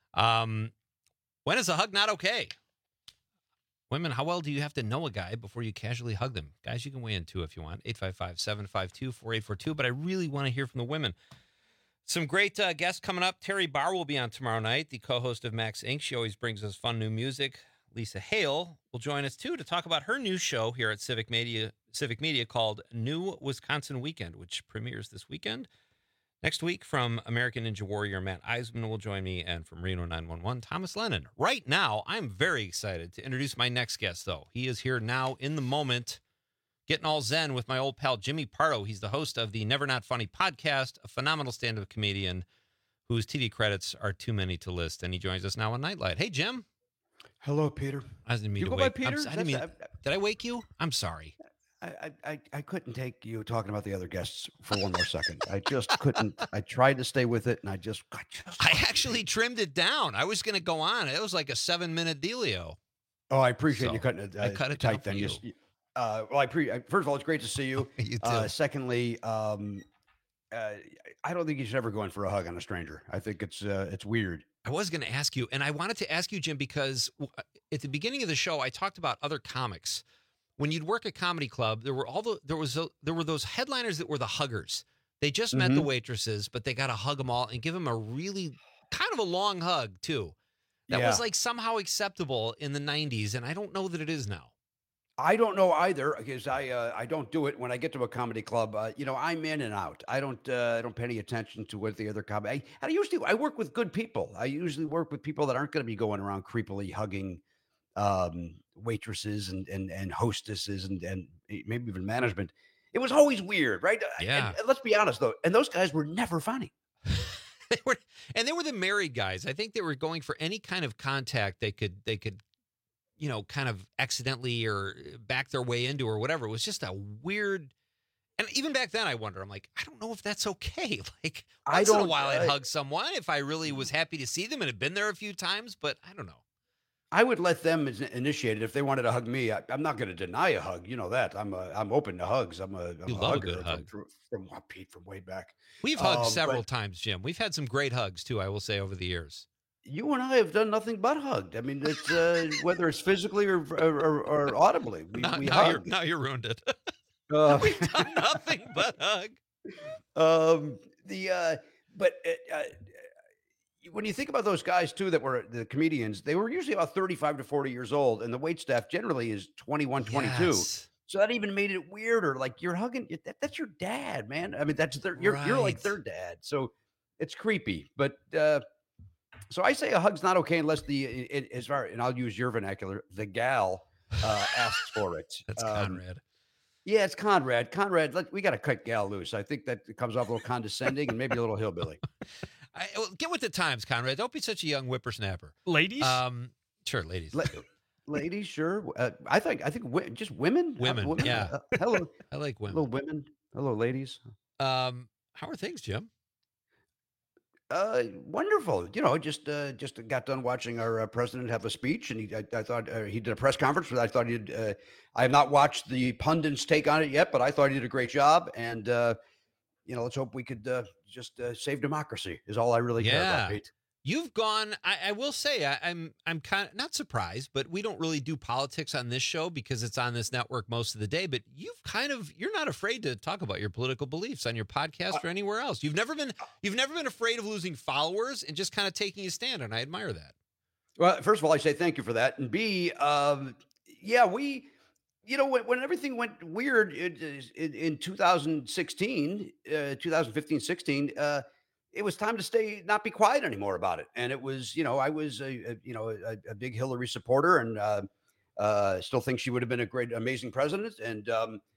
When is a hug not okay? Women, how well do you have to know a guy before you casually hug them? Guys, you can weigh in too if you want. 855-752-4842. But I really want to hear from the women. Some great guests coming up. Terry Barr will be on tomorrow night, the co-host of Max Inc. She always brings us fun new music. Lisa Hale will join us too to talk about her new show here at Civic Media called New Wisconsin Weekend, which premieres this weekend. Next week, from American Ninja Warrior, Matt Eisman will join me, and from Reno 911, Thomas Lennon. Right now, I'm very excited to introduce my next guest, though. He is here now in the moment, getting all zen with my old pal, Jimmy Pardo. He's the host of the Never Not Funny podcast, a phenomenal stand-up comedian whose TV credits are too many to list, and he joins us now on Nightlight. Hey, Jim. Hello, Peter. I didn't mean you to go wake. by Peter? Did I wake you? I'm sorry. I couldn't take you talking about the other guests for one more second. I just couldn't. I tried to stay with it, and I actually trimmed it down. I was going to go on. It was like a 7-minute dealio. Oh, I appreciate you cutting it. I cut it tight down then. for you. Well, first of all, it's great to see you. You too. Secondly, I don't think you should ever go in for a hug on a stranger. I think it's weird. I was going to ask you, and I wanted to ask you, Jim, because at the beginning of the show, I talked about other comics. When you'd work a comedy club, there were those headliners that were the huggers. They just met the waitresses, but they got to hug them all and give them a really kind of a long hug too. That was like somehow acceptable in the 90s, and I don't know that it is now. I don't know either, because I don't do it when I get to a comedy club. I'm in and out. I don't pay any attention to what the other comedy. I work with good people. I usually work with people that aren't going to be going around creepily hugging waitresses and hostesses and maybe even management. It was always weird, right? Yeah. And let's be honest though, and those guys were never funny. They were the married guys. I think they were going for any kind of contact they could kind of accidentally or back their way into or whatever. It was just a weird. And even back then, I wonder. I'm like, I don't know if that's okay. Like once in a while, I'd hug someone if I really was happy to see them and had been there a few times. But I don't know. I would let them initiate it if they wanted to hug me. I'm not going to deny a hug. You know that. I'm open to hugs. I'm a love hugger a good hug. From Pete from way back. We've hugged several times, Jim. We've had some great hugs too. I will say over the years. You and I have done nothing but hugged. I mean, it's whether it's physically or audibly. We hug. Now you ruined it. We've done nothing but hug. When you think about those guys too that were the comedians, they were usually about 35 to 40 years old, and the wait staff generally is 21, 22. Yes. So that even made it weirder. Like you're hugging, that's your dad, man. I mean, you're like their dad. So it's creepy. But so I say a hug's not okay unless and I'll use your vernacular, the gal asks for it. That's Conrad. Yeah, it's Conrad. Conrad, we got to cut gal loose. I think that comes off a little condescending and maybe a little hillbilly. Get with the times, Conrad. Don't be such a young whippersnapper. Ladies? Sure, ladies. Ladies, sure. I think just women. Women, yeah. Hello. I like women. Hello, women. Hello, ladies. How are things, Jim? Wonderful. Just got done watching our president have a speech, and I thought he did a press conference. But I thought I have not watched the pundits take on it yet, but I thought he did a great job. And let's hope we could just save democracy. Is all I really care about, Pete. You've gone. I will say I'm kind of not surprised, but we don't really do politics on this show because it's on this network most of the day. But you're not afraid to talk about your political beliefs on your podcast or anywhere else. You've never been afraid of losing followers and just kind of taking a stand, and I admire that. Well, first of all, I say thank you for that, and B, when everything went weird in 2016, 2015-16. It was time to not be quiet anymore about it. And it was, I was a big Hillary supporter, and Still think she would have been a great, amazing president. And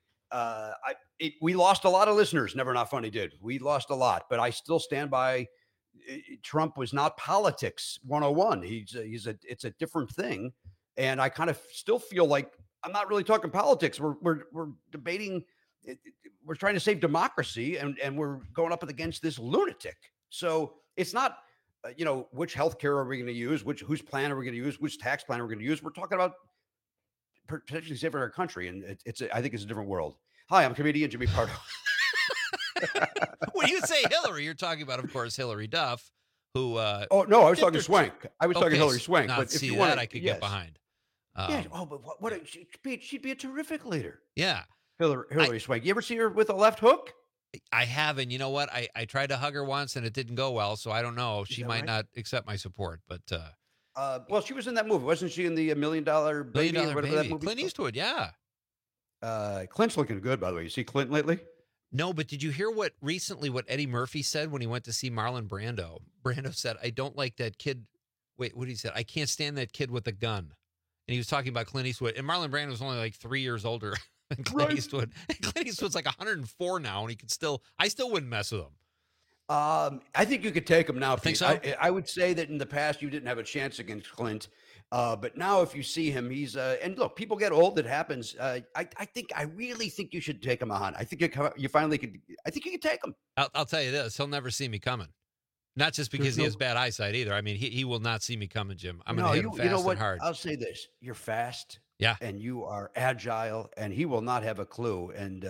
we lost a lot of listeners. Never Not Funny did. We lost a lot, but I still stand by. Trump was not politics 101. It's a different thing, and I kind of still feel like I'm not really talking politics. We're debating. We're trying to save democracy, and we're going up against this lunatic. So it's not, which healthcare are we going to use? Whose plan are we going to use? Which tax plan are we going to use? We're talking about potentially saving our country, and I think it's a different world. Hi, I'm comedian Jimmy Pardo. When you say Hillary, you're talking about, of course, Hillary Duff, who. Oh no, I was talking Swank. I was talking Hillary Swank. Now, But if see you that, want, I could get behind. Yeah. Oh, but she'd be a terrific leader. Yeah. Hillary Swank. You ever see her with a left hook? I have, and you know what? I tried to hug her once, and it didn't go well. So I don't know. She might not accept my support, but. Well, she was in that movie, wasn't she? In the $1 Million Baby, or whatever that movie. Clint Eastwood, yeah. Clint's looking good, by the way. You see Clint lately? No, but did you hear what Eddie Murphy said when he went to see Marlon Brando? Brando said, "I don't like that kid." Wait, what did he say? "I can't stand that kid with a gun." And he was talking about Clint Eastwood, and Marlon Brando was only like 3 years older than Clint Eastwood. And Clint Eastwood's like 104 now, and I still wouldn't mess with him. I think you could take him now. Think Pete. so? I would say that in the past you didn't have a chance against Clint, but now if you see him, he's and look, people get old. It happens. I really think you should take him on. I think you finally could. I think you could take him. I'll tell you this: he'll never see me coming. Not just because he has bad eyesight either. I mean, he will not see me coming, Jim. I'm going to hit him fast and hard. I'll say this: you're fast, yeah, and you are agile, and he will not have a clue, and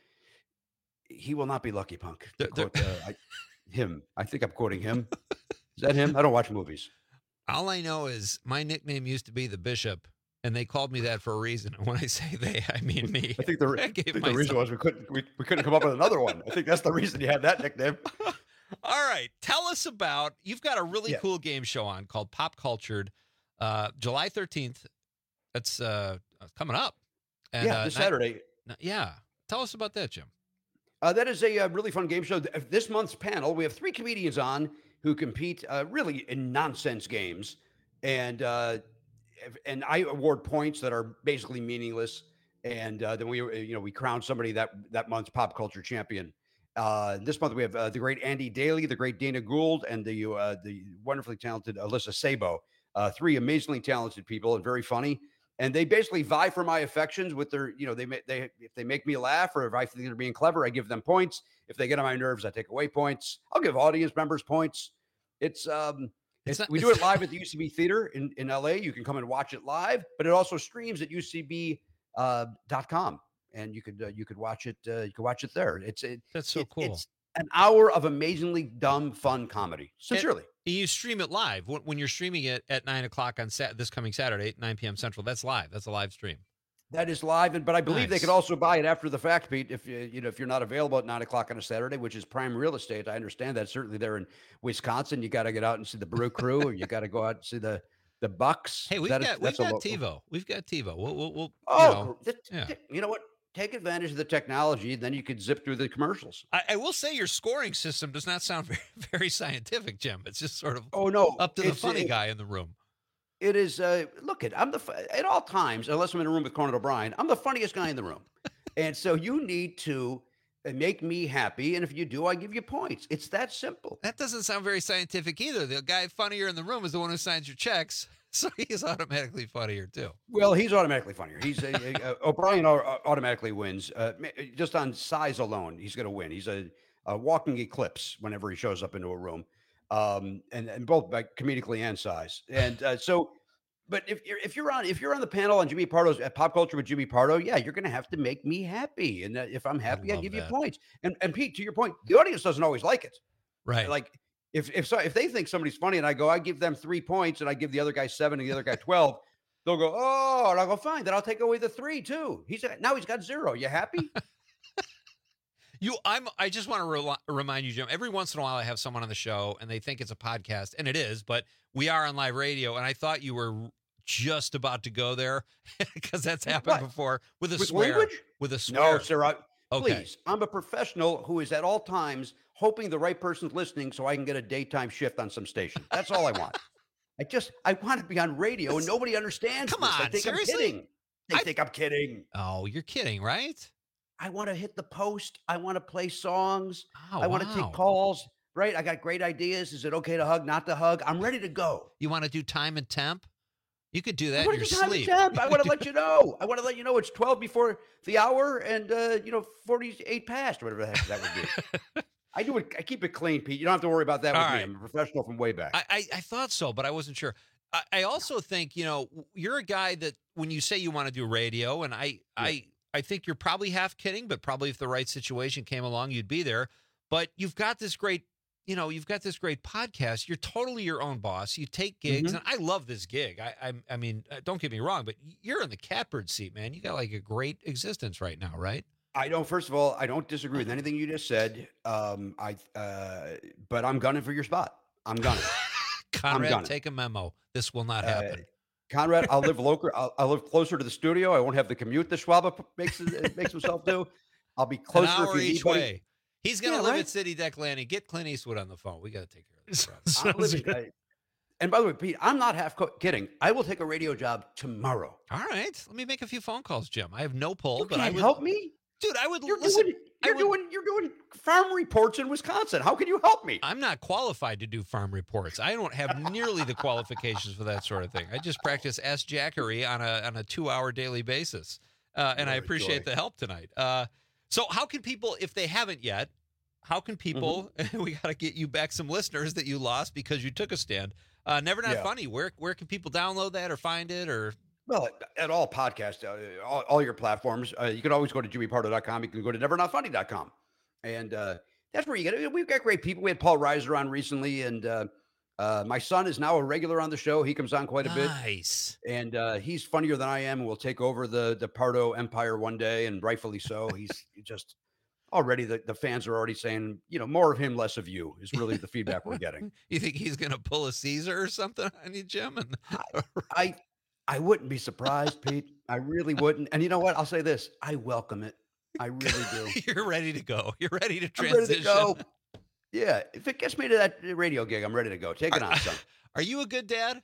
he will not be Lucky Punk. To quote, him. I think I'm quoting him. Is that him? I don't watch movies. All I know is my nickname used to be the Bishop, and they called me that for a reason. And when I say they, I mean me. I think the reason was we couldn't come up with another one. I think that's the reason you had that nickname. All right, tell us about. You've got a really cool game show on called Pop Cultured, July 13th. That's coming up. And, this Saturday. Yeah, tell us about that, Jim. That is a really fun game show. This month's panel, we have 3 comedians on who compete really in nonsense games, and I award points that are basically meaningless, and then we crown somebody that month's pop culture champion. This month we have the great Andy Daly, the great Dana Gould, and the wonderfully talented Alyssa Sabo. 3 amazingly talented people and very funny. And they basically vie for my affections with their, if they make me laugh or if I think they're being clever, I give them points. If they get on my nerves, I take away points. I'll give audience members points. We do it live at the UCB Theater in LA. You can come and watch it live, but it also streams at UCB.com, and you could watch it. You could watch it there. That's so cool. It's an hour of amazingly dumb, fun comedy. Sincerely. You stream it live when you're streaming it at 9:00 on this coming Saturday, 9 p.m. Central. That's live. That's a live stream. That is live, but I believe they could also buy it after the fact, Pete. If you're not available at 9:00 on a Saturday, which is prime real estate, I understand that. Certainly there in Wisconsin, you got to get out and see the Brew Crew, or you got to go out and see the Bucks. Hey, we've got TiVo. We've got TiVo. We'll you know what? Take advantage of the technology, then you could zip through the commercials. I will say your scoring system does not sound very, very scientific, Jim. It's just sort of up to the funny guy in the room. It is. Look, I'm at all times, unless I'm in a room with Conan O'Brien, I'm the funniest guy in the room, and so you need to make me happy. And if you do, I give you points. It's that simple. That doesn't sound very scientific either. The guy funnier in the room is the one who signs your checks. So he's automatically funnier too. Well, he's automatically funnier. He's O'Brien automatically wins just on size alone. He's going to win. He's a walking eclipse whenever he shows up into a room, and both by comedically and size. And but if you're on the panel on Jimmy Pardo's at Pop Culture with Jimmy Pardo, yeah, you're going to have to make me happy. And if I'm happy, I give you points. And Pete, to your point, the audience doesn't always like it, right? Like. If they think somebody's funny and I give them 3 points and I give the other guy 7 and the other guy 12, they'll go, oh, and I'll go, fine. Then I'll take away the 3 too. Now he's got 0. You happy? I just want to remind you, Jim, every once in a while I have someone on the show and they think it's a podcast, and it is, but we are on live radio. And I thought you were just about to go there because that's happened before with swear. Language? With a swear. No, sir. Okay. Please, I'm a professional who is at all times hoping the right person's listening so I can get a daytime shift on some station. That's all I want. I want to be on radio, and nobody understands. Come this. on, They think seriously? I'm kidding. They think I'm kidding. Oh, you're kidding, right? I want to hit the post. I want to play songs. Oh, I want to wow. take calls. Right? I got great ideas. Is it okay to hug? Not to hug? I'm ready to go. You want to do time and temp? You could do that I in want your to do time and sleep. temp. I want to let you know. I want to let you know it's 12 before the hour and 48 past or whatever the heck that would be. I do it. I keep it clean, Pete. You don't have to worry about that with All me. right. I'm a professional from way back. I thought so, but I wasn't sure. I also think, you're a guy that when you say you want to do radio, and I think you're probably half kidding, but probably if the right situation came along, you'd be there. But you've got this great, you've got this great podcast. You're totally your own boss. You take gigs, and I love this gig. I mean, don't get me wrong, but you're in the catbird seat, man. You got like a great existence right now, right? I don't. First of all, I don't disagree with anything you just said. But I'm gunning for your spot. I'm gunning. Conrad, take a memo. This will not happen. Conrad, I'll live local. I'll live closer to the studio. I won't have the commute that Schwab makes himself do. I'll be closer An hour if you each need me. way. He's going to live at City Deck Landing. Get Clint Eastwood on the phone. We got to take care of this. I'm living, and by the way, Pete, I'm not kidding. I will take a radio job tomorrow. All right. Let me make a few phone calls, Jim. I have no pull, You but I can't would help me. Dude, I would You're listen. doing farm reports in Wisconsin. How can you help me? I'm not qualified to do farm reports. I don't have nearly the qualifications for that sort of thing. I just practice Ask Jackery on a 2-hour daily basis, and I appreciate the help tonight. So, how can people, if they haven't yet, how can people? We got to get you back some listeners that you lost because you took a stand. Never Not Funny. Where can people download that or find it or? Well, at all podcasts, all your platforms, you can always go to jimmypardo.com. You can go to nevernotfunny.com. And that's where you get it. We've got great people. We had Paul Reiser on recently, and my son is now a regular on the show. He comes on quite a bit. Nice. And he's funnier than I am, and will take over the Pardo empire one day, and rightfully so. He's just already, the fans are already saying, more of him, less of you is really the feedback we're getting. You think he's going to pull a Caesar or something on you, Jim? And I wouldn't be surprised, Pete. I really wouldn't. And you know what? I'll say this. I welcome it. I really do. You're ready to go. You're ready to I'm transition. ready to go. Yeah. If it gets me to that radio gig, I'm ready to go. Take it on, son. Are you a good dad?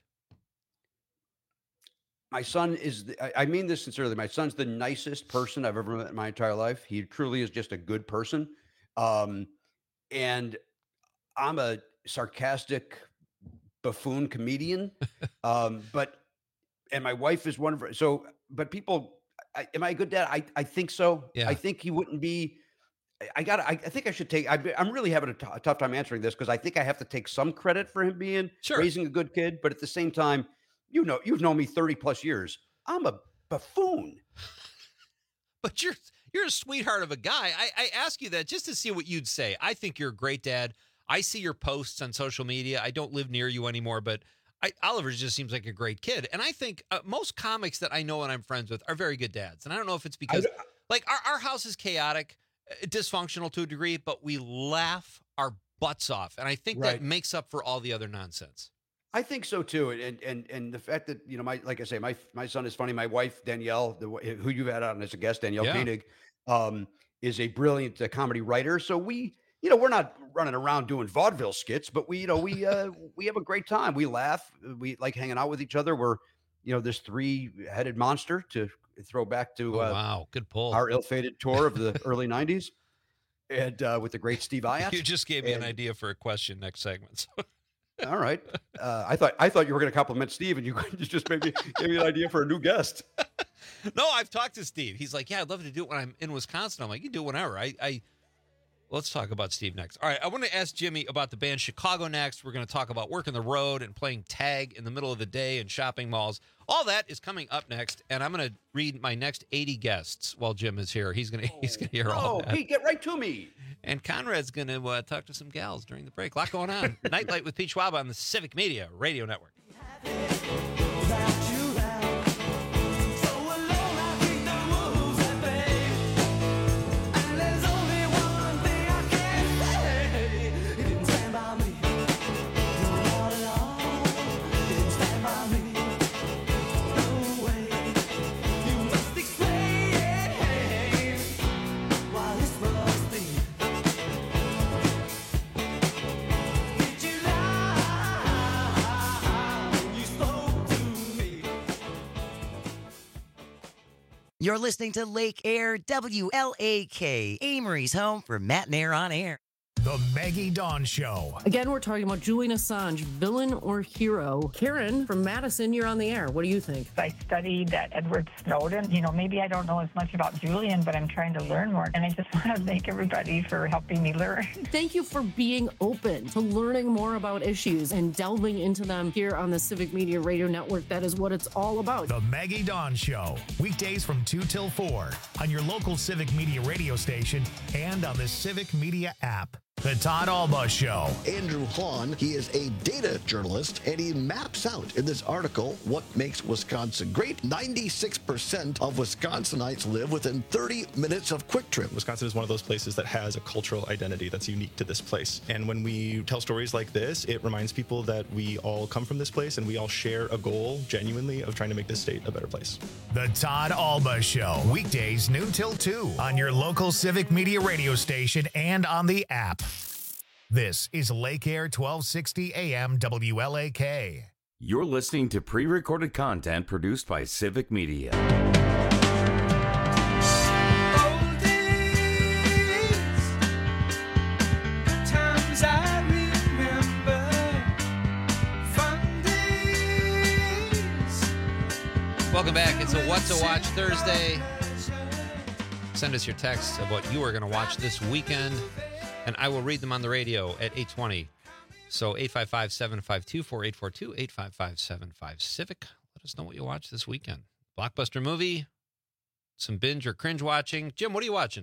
My son is, I mean this sincerely. My son's the nicest person I've ever met in my entire life. He truly is just a good person. And I'm a sarcastic buffoon comedian. And my wife is one of her. So, but people, am I a good dad? I think so. Yeah. I think he wouldn't be. I think I should take. I'm really having a tough time answering this because I think I have to take some credit for him being raising a good kid. But at the same time, you've known me 30 plus years. I'm a buffoon. But you're a sweetheart of a guy. I ask you that just to see what you'd say. I think you're a great dad. I see your posts on social media. I don't live near you anymore, but Oliver just seems like a great kid. And I think most comics that I know and I'm friends with are very good dads. And I don't know if it's because, our house is chaotic, dysfunctional to a degree, but we laugh our butts off. And I think that makes up for all the other nonsense. I think so too. And the fact that, like I say, my son is funny. My wife, Danielle, who you've had on as a guest, Danielle Koenig, is a brilliant comedy writer. So we're not running around doing vaudeville skits, but we have a great time. We laugh. We like hanging out with each other. We're, this 3-headed monster to throw back to wow, good pull. Our ill-fated tour of the early 90s. And with the great Steve Iott. You just gave me an idea for a question next segment. All right. I thought you were going to compliment Steve, and you just maybe gave me an idea for a new guest. No, I've talked to Steve. He's like, yeah, I'd love to do it when I'm in Wisconsin. I'm like, you do it whenever. Let's talk about Steve next. All right, I want to ask Jimmy about the band Chicago next. We're going to talk about working the road and playing tag in the middle of the day in shopping malls. All that is coming up next, and I'm going to read my next 80 guests while Jim is here. He's going to hear all that. Oh, Pete, get right to me. And Conrad's going to talk to some gals during the break. A lot going on. Nightlight with Pete Schwab on the Civic Media Radio Network. You're listening to Lake Air WLAK, Amory's home for Matt and Air on Air. The Maggie Dawn Show. Again, we're talking about Julian Assange, villain or hero. Karen from Madison, you're on the air. What do you think? I studied Edward Snowden. Maybe I don't know as much about Julian, but I'm trying to learn more. And I just want to thank everybody for helping me learn. Thank you for being open to learning more about issues and delving into them here on the Civic Media Radio Network. That is what it's all about. The Maggie Dawn Show. Weekdays from 2 till 4 on your local Civic Media radio station and on the Civic Media app. The Todd Alba Show. Andrew Hahn, he is a data journalist, and he maps out in this article what makes Wisconsin great. 96% of Wisconsinites live within 30 minutes of Quick Trip. Wisconsin is one of those places that has a cultural identity that's unique to this place. And when we tell stories like this, it reminds people that we all come from this place and we all share a goal, genuinely, of trying to make this state a better place. The Todd Alba Show. Weekdays noon till 2 on your local Civic Media radio station and on the app. This is Lake Air 1260 AM WLAK. You're listening to pre-recorded content produced by Civic Media. Welcome back. It's a What's a Watch Thursday. Send us your texts of what you are going to watch this weekend, and I will read them on the radio at 8:20. So 855-752-4842, 855-755-CIVIC. Let us know what you watch this weekend. Blockbuster movie, some binge or cringe watching. Jim, what are you watching?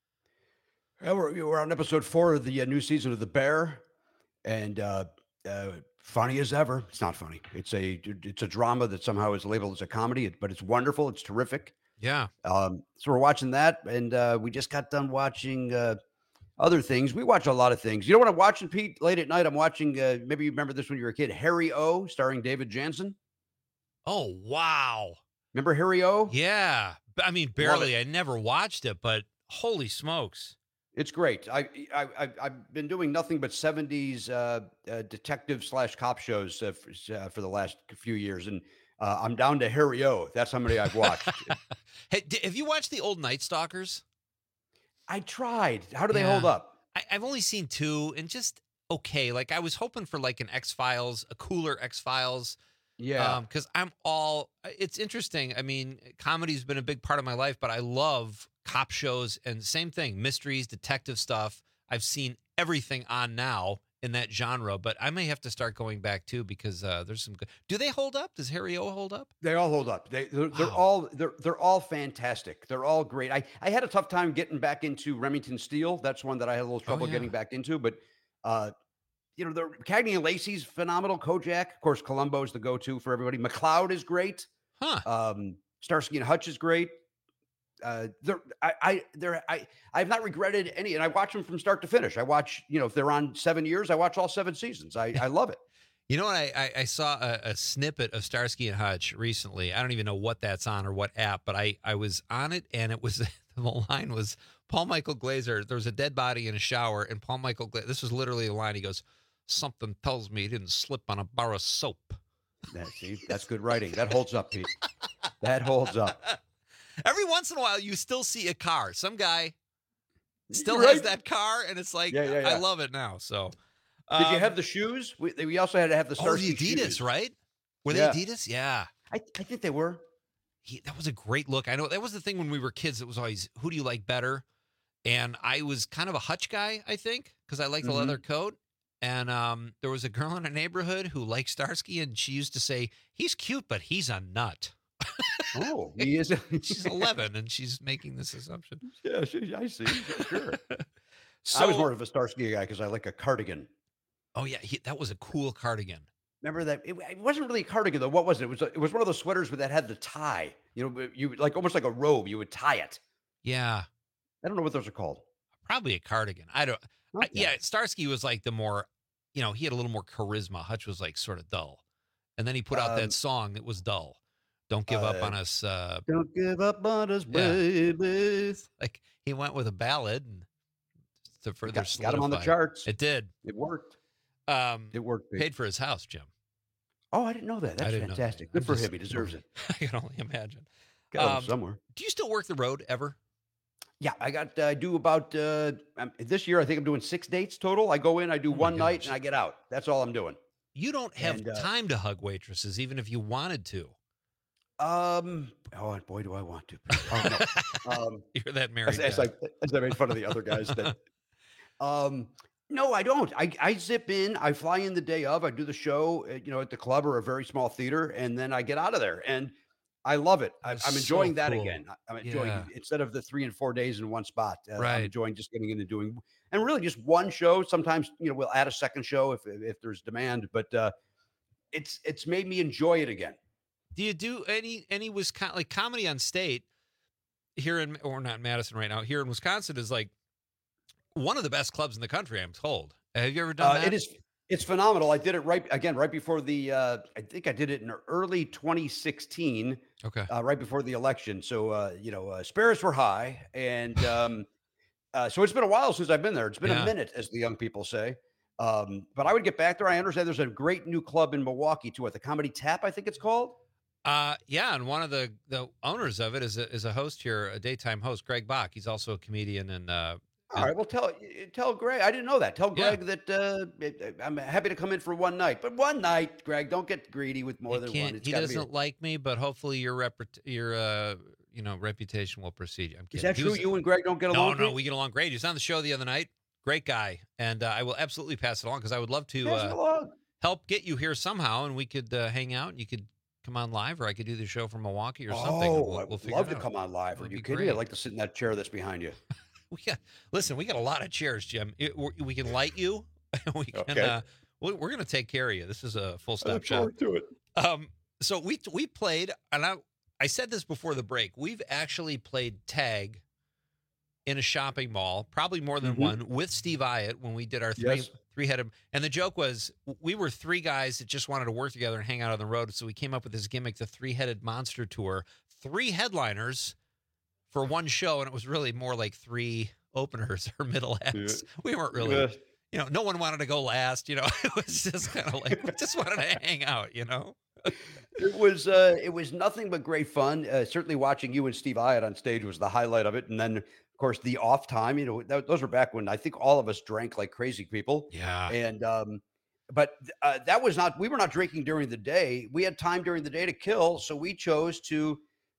We're on episode 4 of the new season of The Bear, and funny as ever. It's not funny. It's a drama that somehow is labeled as a comedy, but it's wonderful. It's terrific. Yeah. So we're watching that, and we just got done watching other things. We watch a lot of things. You know what I'm watching, Pete? Late at night, I'm watching, maybe you remember this when you were a kid, Harry O, starring David Jansen. Oh, wow. Remember Harry O? Yeah. I mean, barely. I never watched it, but holy smokes. It's great. I've been doing nothing but 70s detective / cop shows for the last few years, and I'm down to Harry O. That's how many I've watched. Hey, have you watched the old Night Stalkers? I tried. How do they hold up? I've only seen 2, and just okay. Like, I was hoping for like an X-Files, a cooler X-Files. Yeah. Because it's interesting. I mean, comedy's been a big part of my life, but I love cop shows, and same thing, mysteries, detective stuff. I've seen everything on now in that genre, but I may have to start going back too, because there's some good. Do they hold up? Does Harry O hold up? They all hold up. They're all fantastic. They're all great. I had a tough time getting back into Remington Steele. That's one that I had a little trouble getting back into, but the Cagney and Lacey's phenomenal. Kojak, of course, Columbo's the go-to for everybody. McLeod is great. Starsky and Hutch is great. I've not regretted any, and I watch them from start to finish. I watch, if they're on 7 years, I watch all 7 seasons. I love it. You know what? I saw a snippet of Starsky and Hutch recently. I don't even know what that's on or what app, but I was on it, and it was the line was Paul Michael Glaser. There was a dead body in a shower, and Paul Michael Glaser. This was literally a line. He goes, "Something tells me he didn't slip on a bar of soap." That's good writing. That holds up, Pete. That holds up. Every once in a while, you still see a car. Some guy still has that car, and it's like, I love it now. So, did you have the shoes? We also had to have the Starsky the Adidas, shoes. right? Were they Adidas? Yeah. I think they were. That was a great look. I know that was the thing when we were kids. It was always, who do you like better? And I was kind of a Hutch guy, I think, because I liked the leather coat. And there was a girl in our neighborhood who liked Starsky, and she used to say, "He's cute, but he's a nut." Oh, he is. She's 11, and she's making this assumption. Yeah, I see. Sure. So, I was more of a Starsky guy because I like a cardigan. Oh yeah, that was a cool cardigan. Remember that? It wasn't really a cardigan though. What was it? It was one of those sweaters that had the tie. You like almost like a robe. You would tie it. Yeah. I don't know what those are called. Probably a cardigan. I don't. Okay. Starsky was like the more, he had a little more charisma. Hutch was like sort of dull, and then he put out that song that was dull. Don't give up on us. Don't give up on us, baby. Like he went with a ballad and to further got him on the charts. It did. It worked. It worked. Paid for his house, Jim. Oh, I didn't know that. That's fantastic. Good for him. He deserves it. I can only imagine. Somewhere. Do you still work the road ever? Yeah, I do about this year. I think I'm doing 6 dates total. I go in, I do one night, and I get out. That's all I'm doing. You don't have time to hug waitresses, even if you wanted to. Oh boy, do I want to! Oh, no. You're that married. As I made fun of the other guys. That, no, I don't. I zip in. I fly in the day of. I do the show, at the club or a very small theater, and then I get out of there. And I love it. I'm enjoying that again. I'm enjoying instead of the 3 and 4 days in one spot. I'm enjoying just getting in and doing, and really just one show. Sometimes we'll add a second show if there's demand, but it's made me enjoy it again. Do you do any Wisconsin, like Comedy on State here or not in Madison right now? Here in Wisconsin is like one of the best clubs in the country, I'm told. Have you ever done that? It is. It's phenomenal. I did it right before the. I think I did it in early 2016. Okay. Right before the election. So spirits were high, and so it's been a while since I've been there. It's been a minute, as the young people say. But I would get back there. I understand there's a great new club in Milwaukee too, at the Comedy Tap, I think it's called. Yeah, and one of the owners of it is a host here, a daytime host, Greg Bach. He's also a comedian and. All right. Well, tell Greg. I didn't know that. Tell Greg that I'm happy to come in for one night, but one night, Greg. Don't get greedy with more than one. He doesn't like me, but hopefully your reputation will precede you. I'm kidding. Is that true? You and Greg don't get along? No, we get along great. He was on the show the other night. Great guy, and I will absolutely pass it along because I would love to help get you here somehow, and we could hang out. And you could come on live, or I could do the show from Milwaukee or something. Oh, we'll figure love to come on live. Are you kidding me? I'd like to sit in that chair that's behind you. We got a lot of chairs, Jim. We can light you. We can. Okay. We're going to take care of you. This is a full stop shop. I look forward to it. So we played, and I said this before the break. We've actually played tag in a shopping mall, probably more than one, with Steve Iott when we did our three-headed. And the joke was we were 3 guys that just wanted to work together and hang out on the road. So we came up with this gimmick, the 3-headed monster tour. 3 headliners for one show, and it was really more like 3 openers or middle acts. We weren't really, no one wanted to go last. It was just kind of like we just wanted to hang out. It was nothing but great fun. Certainly watching you and Steve Iott on stage was the highlight of it, and then of course the off time. Those were back when I think all of us drank like crazy people. Yeah, and but that was not. We were not drinking during the day. We had time during the day to kill, so we chose to.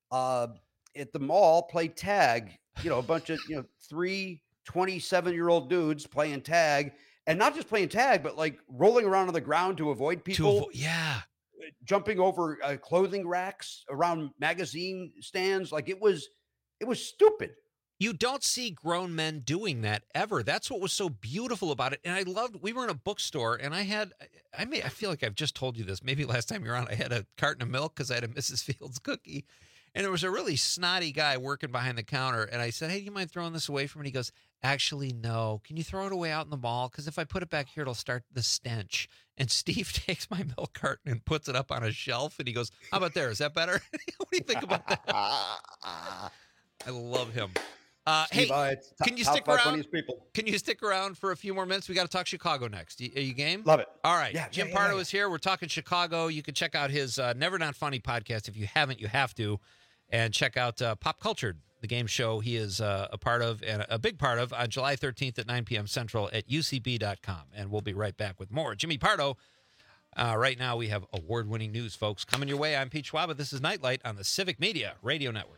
At the mall, play tag, a bunch of, 3 27-year-old dudes playing tag, and not just playing tag, but like rolling around on the ground to avoid people. Jumping over clothing racks around magazine stands. Like it was stupid. You don't see grown men doing that ever. That's what was so beautiful about it. And we were in a bookstore, and I feel like I've just told you this. Maybe last time you were on, I had a carton of milk because I had a Mrs. Fields cookie. And there was a really snotty guy working behind the counter. And I said, hey, do you mind throwing this away from me? And he goes, actually, no. Can you throw it away out in the mall? Because if I put it back here, it'll start the stench. And Steve takes my milk carton and puts it up on a shelf. And he goes, how about there? Is that better? What do you think about that? I love him. Hey, can you stick around? Can you stick around for a few more minutes? We got to talk Chicago next. Are you game? Love it. All right. Jim Pardo is here. We're talking Chicago. You can check out his Never Not Funny podcast. If you haven't, you have to. And check out Pop Cultured, the game show he is a part of and a big part of on July 13th at 9 p.m. Central at UCB.com. And we'll be right back with more. Jimmy Pardo. Right now we have award-winning news, folks. Coming your way. I'm Pete Schwab. This is Nightlight on the Civic Media Radio Network.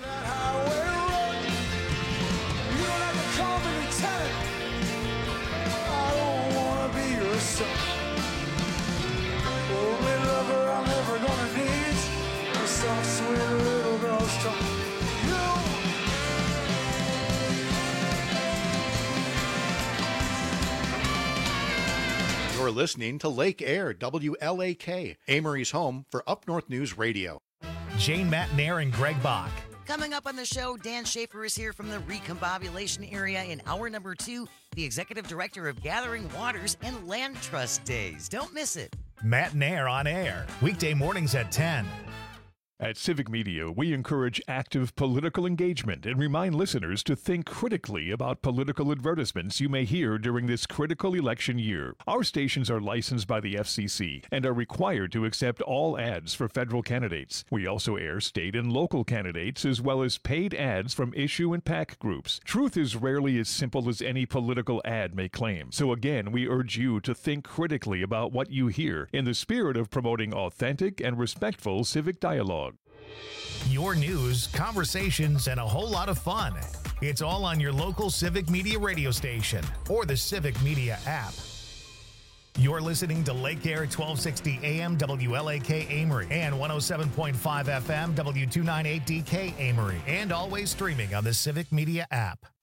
You're listening to Lake Air, WLAK, Amory's home for Up North News Radio. Jane Matnair and Greg Bach. Coming up on the show, Dan Schaefer is here from the Recombobulation area in hour number 2, the executive director of Gathering Waters and Land Trust Days. Don't miss it. Matnair on air, weekday mornings at 10. At Civic Media, we encourage active political engagement and remind listeners to think critically about political advertisements you may hear during this critical election year. Our stations are licensed by the FCC and are required to accept all ads for federal candidates. We also air state and local candidates as well as paid ads from issue and PAC groups. Truth is rarely as simple as any political ad may claim. So again, we urge you to think critically about what you hear in the spirit of promoting authentic and respectful civic dialogue. Your news, conversations, and a whole lot of fun. It's all on your local Civic Media radio station or the Civic Media app. You're listening to Lake Air 1260 AM WLAK Amory and 107.5 FM W298DK Amory, and always streaming on the Civic Media app.